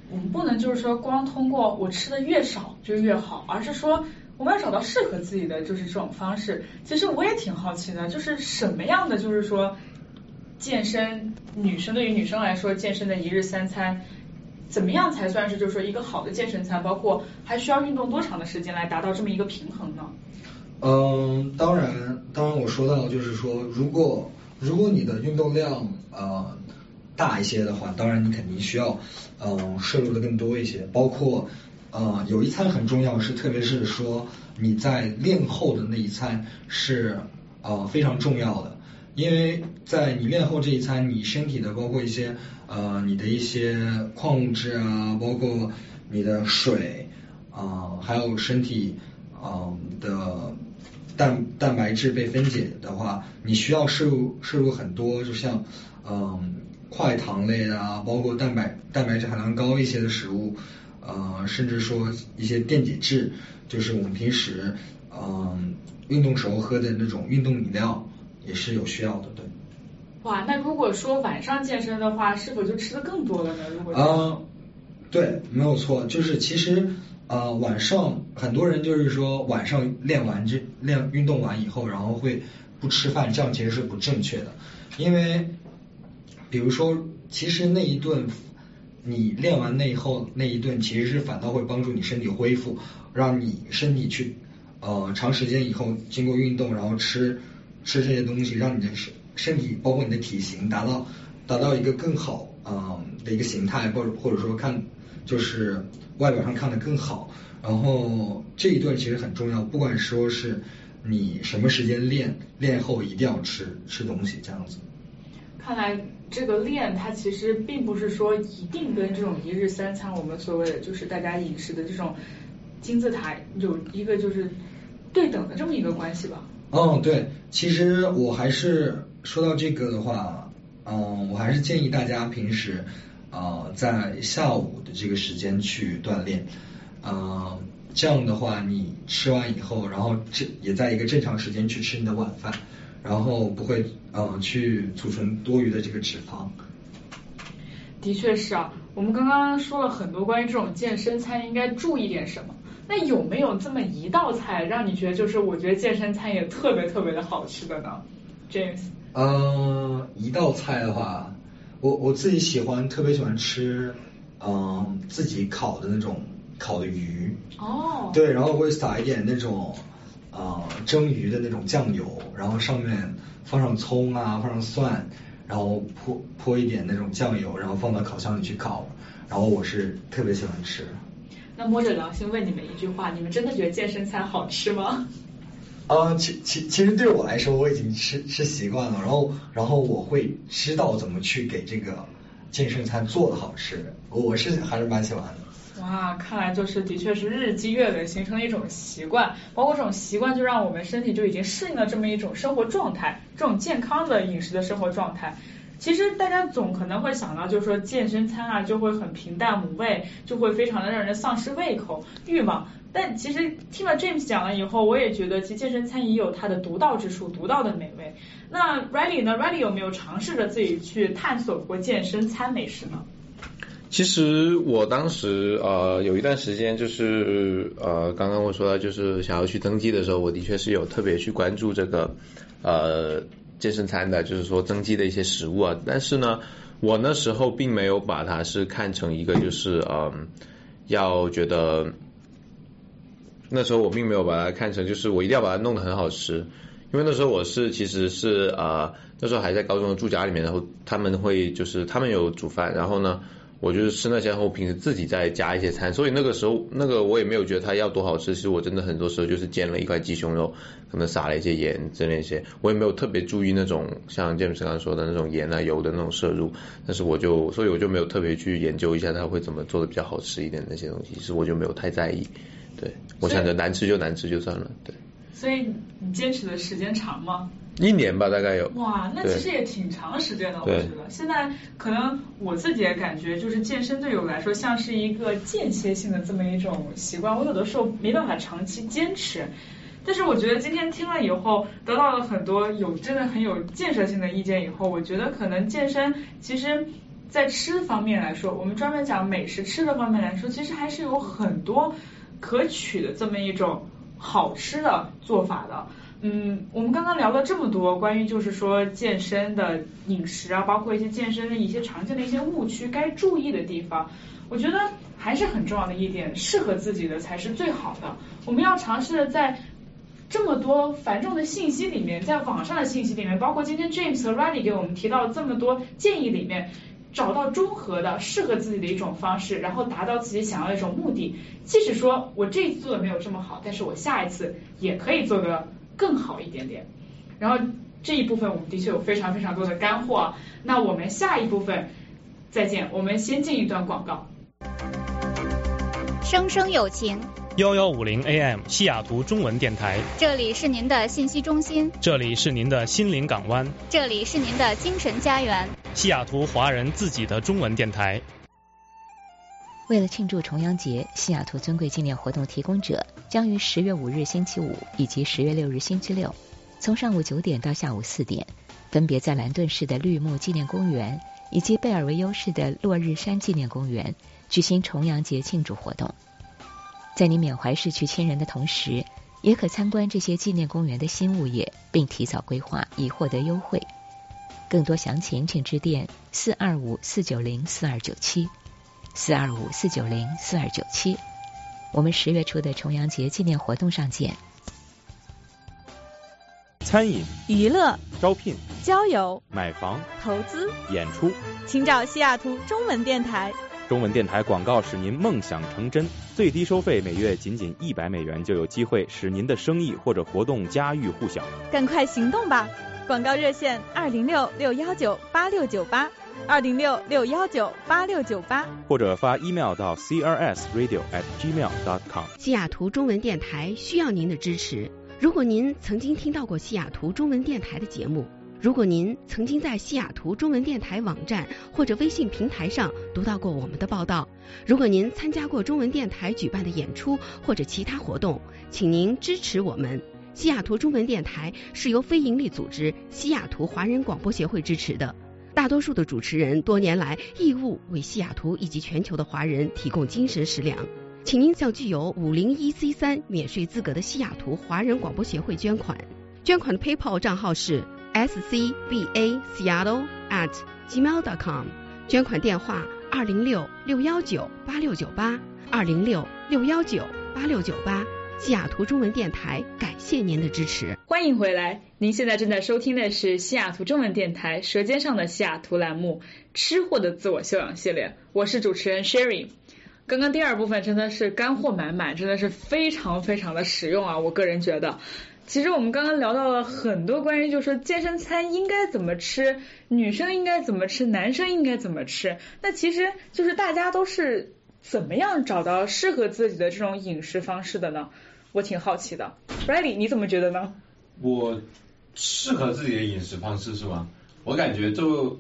我们不能就是说光通过我吃的越少就越好，而是说我们要找到适合自己的就是这种方式。其实我也挺好奇的，就是什么样的就是说健身，女生对于女生来说健身的一日三餐怎么样才算是就是说一个好的健身餐，包括还需要运动多长的时间来达到这么一个平衡呢？ 嗯，当然，当然我说到就是说，如果如果你的运动量呃大一些的话，当然你肯定需要嗯、呃、摄入的更多一些，包括呃有一餐很重要，是特别是说你在练后的那一餐是呃非常重要的，因为在你练后这一餐，你身体的包括一些呃你的一些矿物质啊，包括你的水啊、呃，还有身体啊、呃、的蛋蛋白质被分解的话，你需要摄入摄入很多，就像嗯、呃、快糖类啊，包括蛋白蛋白质含量高一些的食物，呃甚至说一些电解质，就是我们平时嗯、呃、运动时候喝的那种运动饮料也是有需要的，对。 哇，那如果说晚上健身的话，是否就吃的更多了呢？如果呃对，没有错，就是其实呃晚上很多人就是说晚上练完这练运动完以后，然后会不吃饭，这样其实是不正确的，因为比如说其实那一顿你练完那以后那一顿其实是反倒会帮助你身体恢复，让你身体去呃长时间以后经过运动，然后吃吃这些东西，让你的身身体包括你的体型达到达到一个更好嗯、呃、的一个形态，或者或者说看就是外表上看得更好，然后这一顿其实很重要，不管说是你什么时间练，练后一定要吃吃东西这样子。 看来这个练它其实并不是说一定跟这种一日三餐我们所谓的就是大家饮食的这种金字塔有一个就是对等的这么一个关系吧。 嗯，对，其实我还是说到这个的话，嗯，我还是建议大家平时呃在下午的这个时间去锻炼，呃这样的话你吃完以后，然后这也在一个正常时间去吃你的晚饭，然后不会呃去储存多余的这个脂肪。 的确是啊，我们刚刚说了很多关于这种健身餐应该注意点什么，那有没有这么一道菜让你觉得就是我觉得健身餐也特别特别的好吃的呢 James？ 呃一道菜的话，我我自己喜欢特别喜欢吃嗯、呃、自己烤的那种烤的鱼哦， 对，然后我会撒一点那种呃蒸鱼的那种酱油，然后上面放上葱啊，放上蒜，然后泼泼一点那种酱油，然后放到烤箱里去烤，然后我是特别喜欢吃。 那摸着良心问你们一句话，你们真的觉得健身餐好吃吗？ 呃，其其其实对我来说我已经吃吃习惯了，然后然后我会知道怎么去给这个健身餐做的好吃，我是还是蛮喜欢的。 哇，看来就是的确是日积月累形成了一种习惯，包括这种习惯就让我们身体就已经适应了这么一种生活状态，这种健康的饮食的生活状态。其实大家总可能会想到就是说健身餐啊就会很平淡无味，就会非常的让人丧失胃口欲望，但其实听了 James 讲了以后，我也觉得其实健身餐也有它的独到之处，独到的美味。那 Riley 呢 Riley 有没有尝试着自己去探索过健身餐美食呢？ 其实我当时呃有一段时间就是呃刚刚我说到就是想要去增肌的时候，我的确是有特别去关注这个呃健身餐的，就是说增肌的一些食物啊，但是呢我那时候并没有把它是看成一个就是嗯、呃、要觉得那时候我并没有把它看成就是我一定要把它弄得很好吃，因为那时候我是其实是呃那时候还在高中的住家里面，然后他们会就是他们有煮饭，然后呢我就是吃那些，然后平时自己再加一些餐，所以那个时候那个我也没有觉得它要多好吃，其实我真的很多时候就是煎了一块鸡胸肉，可能撒了一些盐之类些，我也没有特别注意那种像 James 刚刚说的那种盐啊油的那种摄入，但是我就所以我就没有特别去研究一下它会怎么做的比较好吃一点那些东西，其实我就没有太在意，对，我想着难吃就难吃就算了，对。 所以你坚持的时间长吗？ 一年吧，大概有。 哇，那其实也挺长时间的，我觉得。现在可能我自己也感觉，就是健身对我来说像是一个间歇性的这么一种习惯，我有的时候没办法长期坚持。但是我觉得今天听了以后，得到了很多有真的很有建设性的意见以后，我觉得可能健身其实在吃方面来说，我们专门讲美食吃的方面来说，其实还是有很多可取的这么一种好吃的做法的。嗯，我们刚刚聊了这么多关于就是说健身的饮食啊，包括一些健身的一些常见的一些误区，该注意的地方，我觉得还是很重要的一点，适合自己的才是最好的。我们要尝试的在这么多繁重的信息里面，在网上的信息里面，包括今天 James 和 Riley 给我们提到这么多建议里面，找到中和的适合自己的一种方式，然后达到自己想要的一种目的。即使说我这一次做的没有这么好，但是我下一次也可以做得更好一点点。然后这一部分我们的确有非常非常多的干货，那我们下一部分再见，我们先进一段广告。 生生有情幺幺五零 A M 西雅图中文电台， 这里是您的信息中心， 这里是您的心灵港湾， 这里是您的精神家园， 西雅图华人自己的中文电台。 为了庆祝重阳节，西雅图尊贵纪念活动提供者将于十月五日星期五以及十月六日星期六，从上午九点到下午四点，分别在兰顿市的绿木纪念公园以及贝尔维优市的落日山纪念公园举行重阳节庆祝活动。在你缅怀逝去亲人的同时，也可参观这些纪念公园的新物业，并提早规划以获得优惠。更多详情请致电四二五四九零四二九七四二五四九零四二九七。我们十月初的重阳节纪念活动上见。 餐饮、 娱乐、 招聘、 交友、 买房、 投资、 演出， 请找西雅图中文电台。 中文电台广告使您梦想成真，最低收费每月仅仅一百美元，就有机会使您的生意或者活动家喻户晓。 赶快行动吧！广告热线二零六六幺九八六九八，二零六六幺九八六九八， 或者发 email 到 c r s radio at gmail dot com。 西雅图中文电台需要您的支持。如果您曾经听到过西雅图中文电台的节目，如果您曾经在西雅图中文电台网站或者微信平台上读到过我们的报道，如果您参加过中文电台举办的演出或者其他活动，请您支持我们。西雅图中文电台是由非营利组织西雅图华人广播协会支持的，大多数的主持人多年来义务为西雅图以及全球的华人提供精神食粮，请您向具有五零一 C 三免税资格的西雅图华人广播协会捐款。捐款的 PayPal 账号是 s c b a seattle at gmail dot com， 捐款电话二零六六幺九八六九八，二零六六幺九八六九八。西雅图中文电台感谢您的支持。 欢迎回来，您现在正在收听的是西雅图中文电台舌尖上的西雅图栏目吃货的自我修养系列，我是主持人 Sherry。 刚刚第二部分真的是干货满满，真的是非常非常的实用啊，我个人觉得。其实我们刚刚聊到了很多关于就是说健身餐应该怎么吃，女生应该怎么吃，男生应该怎么吃，那其实就是大家都是怎么样找到适合自己的这种饮食方式的呢？我挺好奇的。 Riley 你怎么觉得呢？ 我适合自己的饮食方式是吗？我感觉就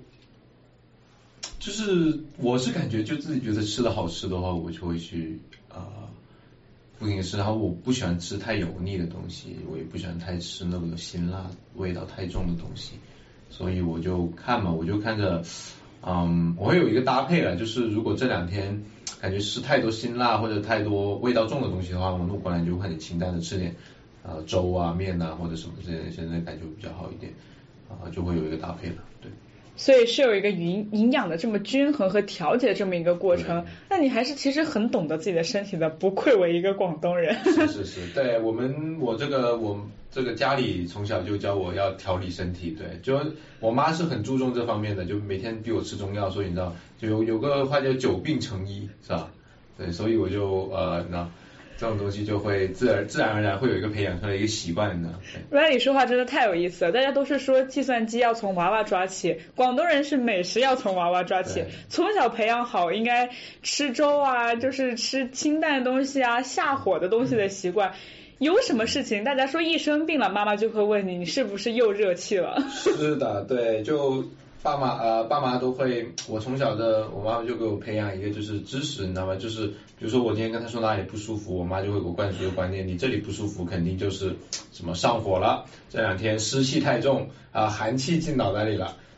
就是我是感觉就自己觉得吃的好吃的话，我就会去呃不饮食，然后我不喜欢吃太油腻的东西，我也不喜欢太吃那个辛辣味道太重的东西，所以我就看嘛，我就看着嗯我会有一个搭配了，就是如果这两天感觉吃太多辛辣或者太多味道重的东西的话，我那过来就会很清淡的吃点呃粥啊面啊或者什么之类的，现在感觉比较好一点啊、呃，就会有一个搭配了，对。 所以是有一个营营养的这么均衡和调节这么一个过程，那你还是其实很懂得自己的身体的，不愧为一个广东人。 是是是，对我们我这个我这个家里从小就教我要调理身体，对，就我妈是很注重这方面的，就每天逼我吃中药，所以你知道就有有个话叫久病成医，是吧？对，所以我就呃那。这种东西就会自然自然而然会有一个培养出来一个习惯的。 Riley 说话真的太有意思了，大家都是说计算机要从娃娃抓起，广东人是美食要从娃娃抓起，从小培养好应该吃粥啊，就是吃清淡的东西啊，下火的东西的习惯。有什么事情大家说一生病了，妈妈就会问你，你是不是又热气了？ 是的，对，就爸妈呃爸妈都会，我从小的我妈妈就给我培养一个就是知识，你知道吗？就是比如说我今天跟她说哪里不舒服，我妈就会给我灌输一个观念，你这里不舒服肯定就是什么上火了，这两天湿气太重啊、呃，寒气进脑袋里了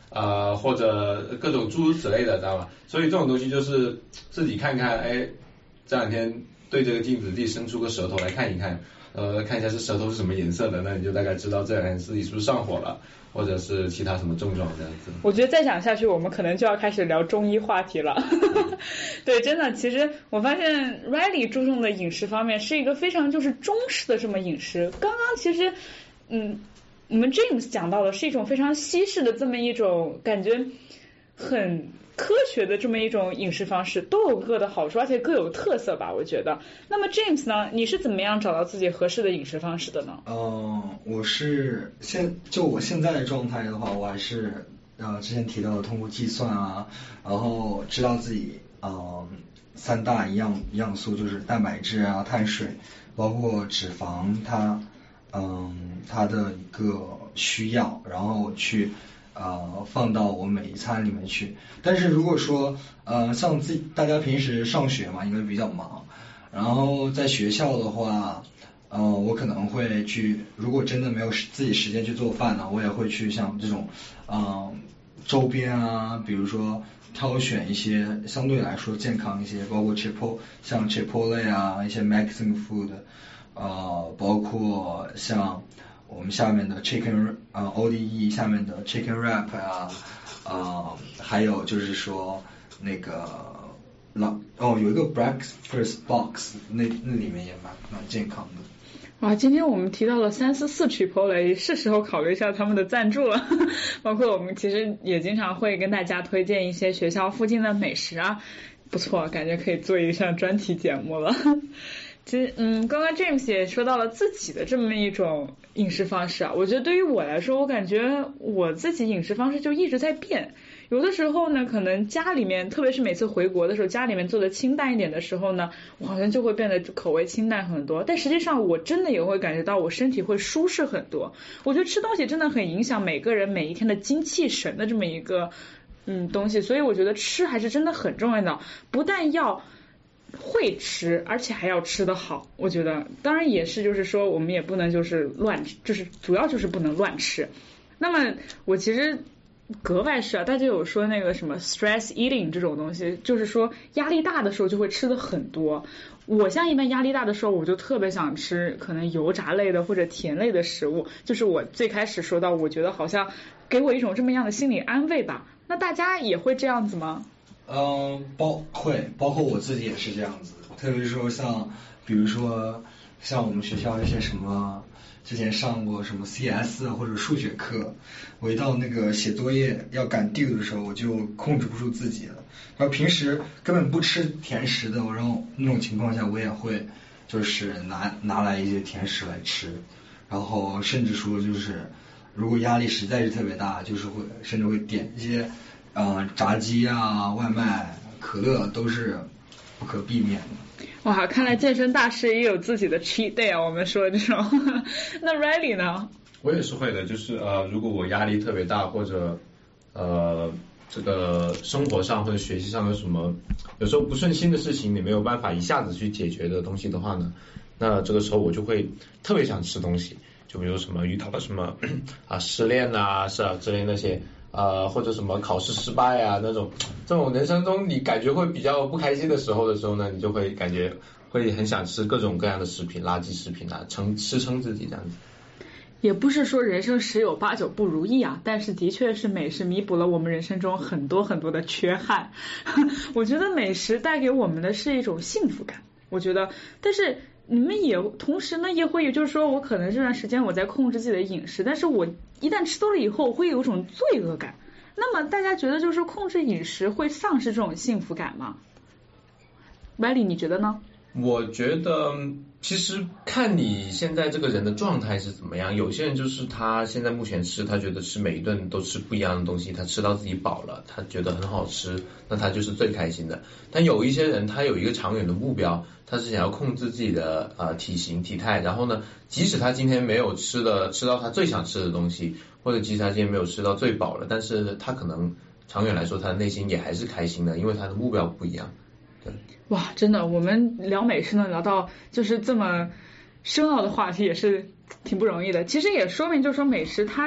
呃或者各种诸如此类的，知道吧？所以这种东西就是自己看看，哎，这两天对这个镜子自己伸出个舌头来看一看，呃，看一下是舌头是什么颜色的，那你就大概知道这两天自己是不是上火了，或者是其他什么症状这样子。 我觉得再讲下去，我们可能就要开始聊中医话题了。对，真的，其实我发现 Riley 注重的饮食方面是一个非常就是中式的这么饮食。刚刚其实，嗯，我们 James 讲到的是一种非常西式的这么一种感觉很科学的这么一种饮食方式，都有各的好处，而且各有特色吧，我觉得。那么 James 呢，你是怎么样找到自己合适的饮食方式的呢？ 嗯、呃，我是现就我现在的状态的话，我还是呃之前提到的通过计算啊，然后知道自己呃三大营养营养素就是蛋白质啊、碳水，包括脂肪，它嗯它的一个需要，然后去呃放到我每一餐里面去。但是如果说呃像自己大家平时上学嘛，因为比较忙，然后在学校的话，呃我可能会去，如果真的没有自己时间去做饭呢，我也会去像这种嗯、呃、周边啊，比如说挑选一些相对来说健康一些，包括 Chipotle 像 Chipotle 啊，一些 Mexican food， 呃包括像我们下面的 Chicken 呃 O D E 下面的 Chicken Wrap 啊，呃还有就是说那个老哦有一个 Breakfast Box， 那那里面也蛮蛮健康的。 哇，今天我们提到了三四四 Chipotle， 是时候考虑一下他们的赞助了。包括我们其实也经常会跟大家推荐一些学校附近的美食啊，不错，感觉可以做一项专题节目了。其实，嗯，刚刚 James 也说到了自己的这么一种饮食方式啊，我觉得对于我来说，我感觉我自己饮食方式就一直在变。有的时候呢，可能家里面，特别是每次回国的时候，家里面做的清淡一点的时候呢，我好像就会变得口味清淡很多。但实际上，我真的也会感觉到我身体会舒适很多。我觉得吃东西真的很影响每个人每一天的精气神的这么一个嗯东西，所以我觉得吃还是真的很重要的，不但要会吃，而且还要吃得好。我觉得，当然也是，就是说我们也不能就是乱，就是主要就是不能乱吃。那么我其实格外是啊，大家有说那个什么 stress eating 这种东西，就是说压力大的时候就会吃的很多。我像一般压力大的时候，我就特别想吃可能油炸类的或者甜类的食物，就是我最开始说到，我觉得好像给我一种这么样的心理安慰吧。那大家也会这样子吗？ 嗯，包会，包括我自己也是这样子。特别是说像，比如说像我们学校一些什么，之前上过什么 C S 或者数学课，我一到那个写作业要赶 due 的时候，我就控制不住自己了。然后平时根本不吃甜食的，然后那种情况下，我也会就是拿拿来一些甜食来吃，然后甚至说就是如果压力实在是特别大，就是会甚至会点一些呃炸鸡啊、外卖、可乐都是不可避免的。 哇，看来健身大师也有自己的 cheat day 啊，我们说这种。那 Riley 呢？ 我也是会的，就是呃，如果我压力特别大，或者呃这个生活上或者学习上有什么有时候不顺心的事情，你没有办法一下子去解决的东西的话呢，那这个时候我就会特别想吃东西，就比如什么遇到了什么啊失恋啊是啊之类那些。呃，或者什么考试失败啊那种，这种人生中你感觉会比较不开心的时候的时候呢，你就会感觉会很想吃各种各样的食品，垃圾食品啊，撑吃撑自己这样子。 也不是说人生十有八九不如意啊，但是的确是美食弥补了我们人生中很多很多的缺憾。我觉得美食带给我们的是一种幸福感，我觉得，但是你们也同时呢也会有，就是说我可能这段时间我在控制自己的饮食，但是我一旦吃多了以后会有一种罪恶感。那么大家觉得就是控制饮食会丧失这种幸福感吗？ Riley 你觉得呢？ 我觉得其实看你现在这个人的状态是怎么样，有些人就是他现在目前吃，他觉得吃每一顿都吃不一样的东西，他吃到自己饱了，他觉得很好吃，那他就是最开心的。但有一些人他有一个长远的目标，他是想要控制自己的呃体型体态，然后呢即使他今天没有吃的吃到他最想吃的东西，或者即使他今天没有吃到最饱了，但是他可能长远来说他的内心也还是开心的，因为他的目标不一样。对， 哇，真的，我们聊美食能聊到就是这么深奥的话题，也是挺不容易的。其实也说明，就是说美食它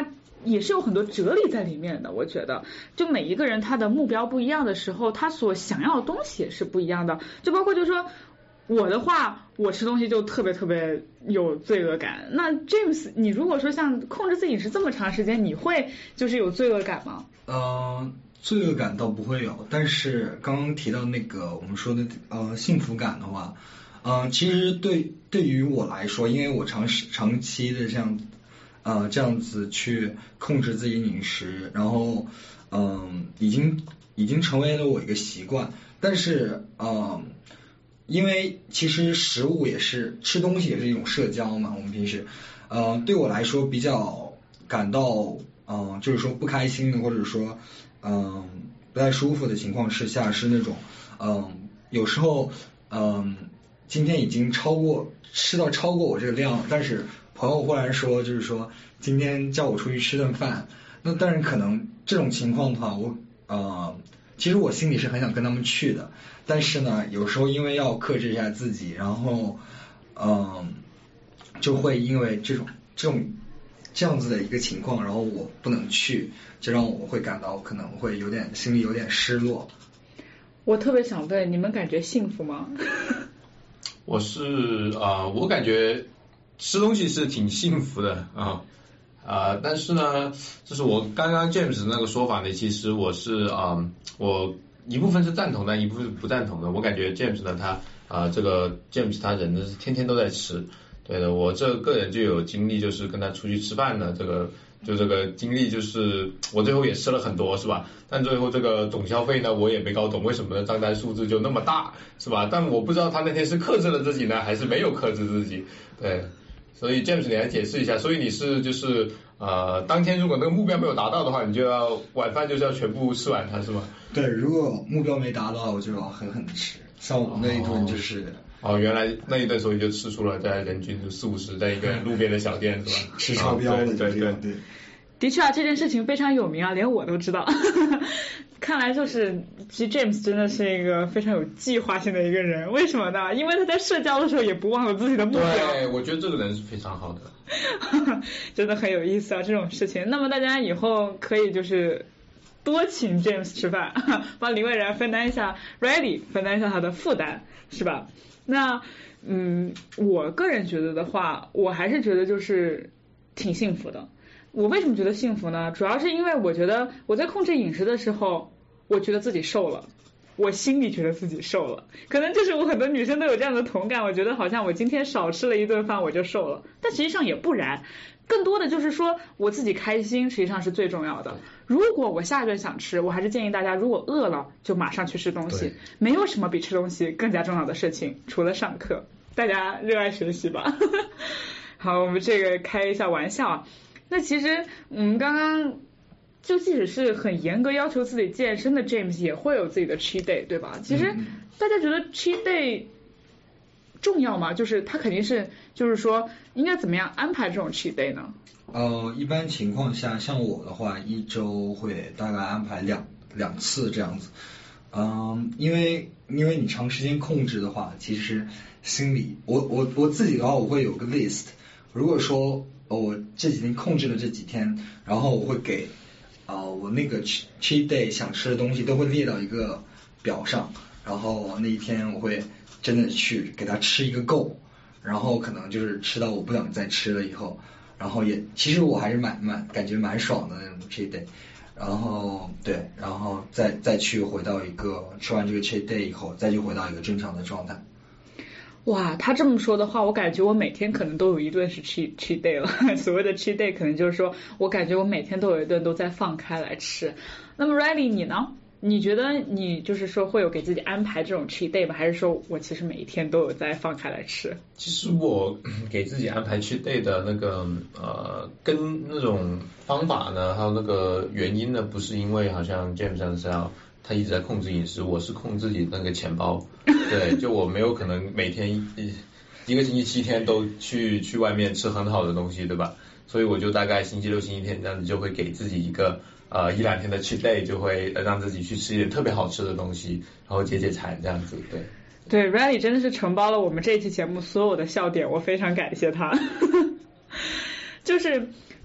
也是有很多哲理在里面的。我觉得就每一个人他的目标不一样的时候，他所想要的东西也是不一样的。就包括就是说我的话，我吃东西就特别特别有罪恶感。那 James 你如果说像控制自己饮食这么长时间，你会就是有罪恶感吗？ 呃罪恶感倒不会有，但是刚刚提到那个我们说的呃幸福感的话，呃其实对对于我来说，因为我长时长期的这样呃这样子去控制自己饮食，然后嗯、呃、已经已经成为了我一个习惯。但是呃因为其实食物也是吃东西也是一种社交嘛，我们平时呃对我来说比较感到嗯、呃、就是说不开心的，或者说嗯不太舒服的情况之下，是那种嗯有时候嗯今天已经超过吃到超过我这个量，但是朋友忽然说就是说今天叫我出去吃顿饭，那当然可能这种情况的话，我呃其实我心里是很想跟他们去的，但是呢有时候因为要克制一下自己，然后嗯就会因为这种这种这样子的一个情况，然后我不能去，就让我会感到可能会有点心里有点失落。 我特别想问，你们感觉幸福吗？ 我是啊、呃，我感觉吃东西是挺幸福的啊啊、呃，但是呢，就是我刚刚 James 那个说法呢，其实我是啊、呃，我一部分是赞同的，一部分是不赞同的。我感觉 James 呢，他啊、呃，这个 James 他人呢是天天都在吃。对的，我这个人就有经历，就是跟他出去吃饭的这个，就这个经历，就是我最后也吃了很多，是吧？但最后这个总消费呢，我也没搞懂为什么呢？账单数字就那么大，是吧？但我不知道他那天是克制了自己呢，还是没有克制自己。对，所以 James 你来解释一下，所以你是就是呃，当天如果那个目标没有达到的话，你就要晚饭就是要全部吃完它，是吗？ 对，如果目标没达到，我就要狠狠的吃。像我那一顿就是。哦哦，原来那一顿时候就吃出了在人均就四五十，在一个路边的小店是吧？ 吃超标的， 对对对。 的确啊，这件事情非常有名啊，连我都知道。看来就是，其实 James 真的是一个非常有计划性的一个人。为什么呢？因为他在社交的时候也不忘了自己的目标。 对，我觉得这个人是非常好的。 真的很有意思啊，这种事情。那么大家以后可以就是多请 James 吃饭，帮林蔚然分担一下 Riley 分担一下他的负担，是吧？那嗯，我个人觉得的话，我还是觉得就是挺幸福的。我为什么觉得幸福呢？主要是因为我觉得我在控制饮食的时候，我觉得自己瘦了，我心里觉得自己瘦了。可能就是我很多女生都有这样的同感，我觉得好像我今天少吃了一顿饭我就瘦了，但实际上也不然。更多的就是说我自己开心实际上是最重要的。如果我下一顿想吃，我还是建议大家如果饿了就马上去吃东西，没有什么比吃东西更加重要的事情，除了上课。大家热爱学习吧。好，我们这个开一下玩笑。那其实我们刚刚就即使是很严格要求自己健身的 James 也会有自己的 cheat day 对吧？其实大家觉得 cheat day重要吗？就是他肯定是就是说应该怎么样安排这种 cheat day 呢？ 呃，一般情况下，像我的话，一周会大概安排两两次这样子。嗯，因为因为你长时间控制的话，其实心里我我我自己的话，我会有个 list。如果说、呃、我这几天控制了这几天，然后我会给啊、呃、我那个 cheat day 想吃的东西都会列到一个表上，然后那一天我会真的去给他吃一个够，然后可能就是吃到我不想再吃了以后，然后也其实我还是蛮蛮感觉蛮爽的那种 cheat day。然后对，然后再再去回到一个吃完这个 cheat day 以后，再去回到一个正常的状态。 哇，他这么说的话，我感觉我每天可能都有一顿是 cheat cheat day 了。所谓的 cheat day 可能就是说我感觉我每天都有一顿都在放开来吃。那么 Riley 你呢？你觉得你就是说会有给自己安排这种 cheat day 吗？还是说我其实每一天都有在放开来吃？ 其实我给自己安排 cheat day 的那个呃，跟那种方法呢，还有那个原因呢，不是因为好像 James 上是要他一直在控制饮食，我是控制自己那个钱包。对，就我没有可能每天一一个星期七天都去去外面吃很好的东西，对吧？所以我就大概星期六、星期天这样子就会给自己一个呃一两天的 cheat day， 就会让自己去吃一点特别好吃的东西，然后解解馋这样子。对对 Riley 真的是承包了我们这一期节目所有的笑点，我非常感谢他。就是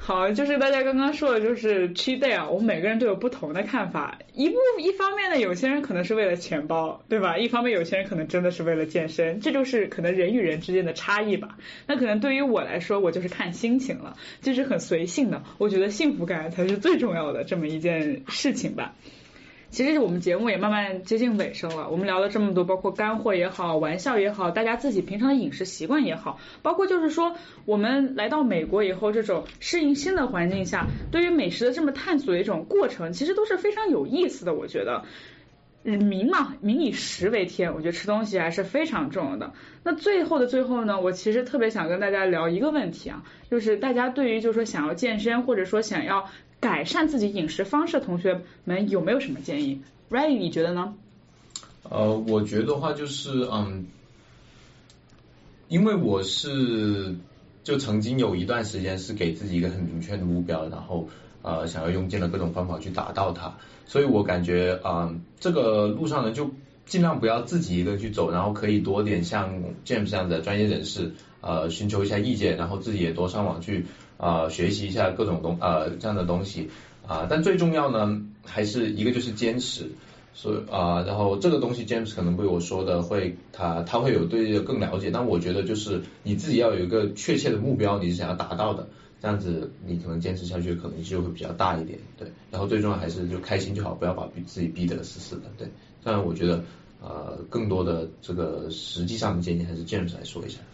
好，就是大家刚刚说的，就是 cheat day 啊，我们每个人都有不同的看法。一部一方面呢，有些人可能是为了钱包，对吧？一方面有些人可能真的是为了健身，这就是可能人与人之间的差异吧。那可能对于我来说，我就是看心情了，就是很随性的。我觉得幸福感才是最重要的这么一件事情吧。其实我们节目也慢慢接近尾声了，我们聊了这么多，包括干货也好，玩笑也好，大家自己平常的饮食习惯也好，包括就是说我们来到美国以后这种适应新的环境下，对于美食的这么探索的一种过程，其实都是非常有意思的。我觉得民嘛，民以食为天，我觉得吃东西还是非常重要的。那最后的最后呢，我其实特别想跟大家聊一个问题啊，就是大家对于就是说想要健身或者说想要改善自己饮食方式的同学们有没有什么建议 ？Riley 你觉得呢？ 呃，我觉得的话就是嗯，因为我是就曾经有一段时间是给自己一个很明确的目标，然后呃想要用尽了各种方法去达到它，所以我感觉啊、呃、这个路上呢就尽量不要自己一个人去走，然后可以多点像 James 这样的专业人士呃寻求一下意见，然后自己也多上网去啊、呃、学习一下各种东呃这样的东西啊、呃，但最重要呢还是一个就是坚持。所以啊、呃，然后这个东西 James 可能被我说的会，他他会有对这个更了解，但我觉得就是你自己要有一个确切的目标，你是想要达到的，这样子你可能坚持下去的可能性就会比较大一点，对。然后最重要还是就开心就好，不要把自己逼得死死的，对。当然我觉得呃更多的这个实际上的建议还是 James 来说一下。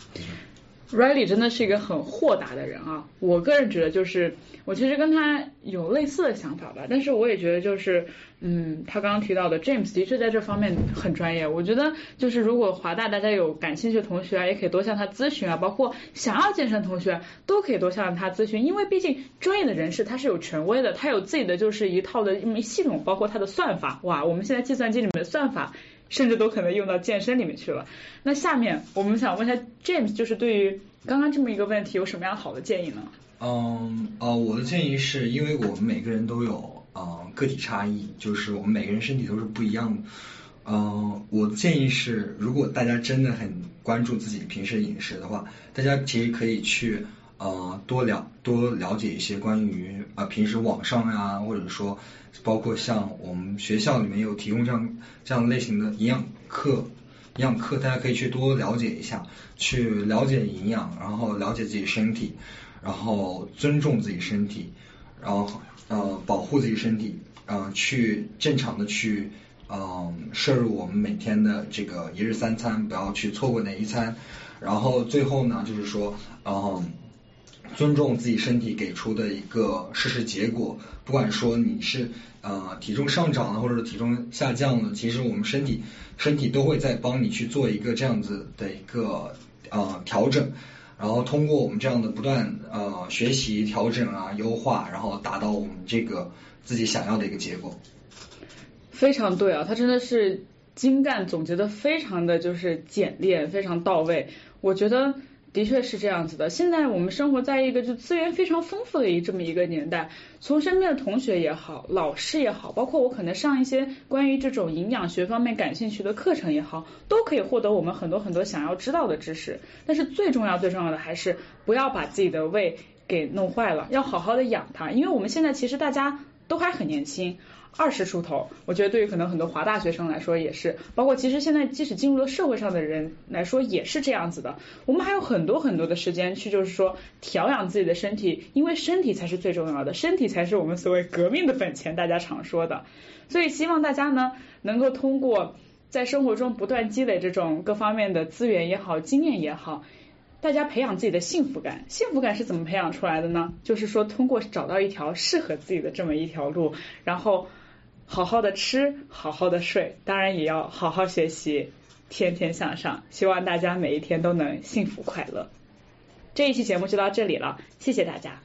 Riley 真的是一个很豁达的人啊，我个人觉得就是我其实跟他有类似的想法吧，但是我也觉得就是嗯，他刚刚提到的 James 的确在这方面很专业，我觉得就是如果华大大家有感兴趣的同学啊，也可以多向他咨询啊，包括想要健身同学都可以多向他咨询，因为毕竟专业的人士他是有权威的，他有自己的就是一套的系统，包括他的算法，哇，我们现在计算机里面的算法甚至都可能用到健身里面去了。那下面我们想问一下 James， 就是对于刚刚这么一个问题有什么样好的建议呢？ 嗯呃，我的建议是因为我们每个人都有呃个体差异，就是我们每个人身体都是不一样的。呃，我的建议是，如果大家真的很关注自己平时的饮食的话，大家其实可以去呃多了多了解一些关于呃平时网上呀、啊，或者说包括像我们学校里面有提供这样这样类型的营养课。营养课大家可以去多了解一下，去了解营养，然后了解自己身体，然后尊重自己身体，然后呃保护自己身体，呃去正常的去嗯、呃、摄入我们每天的这个一日三餐，不要去错过哪一餐。然后最后呢就是说嗯、呃、尊重自己身体给出的一个事实结果，不管说你是呃体重上涨了或者体重下降了，其实我们身体身体都会在帮你去做一个这样子的一个呃调整，然后通过我们这样的不断呃学习调整啊优化，然后达到我们这个自己想要的一个结果。 非常对啊，他真的是精干总结的非常的就是简练，非常到位，我觉得的确是这样子的。现在我们生活在一个就资源非常丰富的一这么一个年代，从身边的同学也好，老师也好，包括我可能上一些关于这种营养学方面感兴趣的课程也好，都可以获得我们很多很多想要知道的知识。但是最重要最重要的还是不要把自己的胃给弄坏了，要好好的养它。因为我们现在其实大家都还很年轻，二十出头，我觉得对于可能很多华大学生来说也是，包括其实现在即使进入了社会上的人来说也是这样子的。我们还有很多很多的时间去就是说调养自己的身体，因为身体才是最重要的，身体才是我们所谓革命的本钱，大家常说的。所以希望大家呢能够通过在生活中不断积累这种各方面的资源也好，经验也好，大家培养自己的幸福感。幸福感是怎么培养出来的呢？就是说通过找到一条适合自己的这么一条路，然后好好的吃，好好的睡，当然也要好好学习，天天向上。希望大家每一天都能幸福快乐。这一期节目就到这里了，谢谢大家。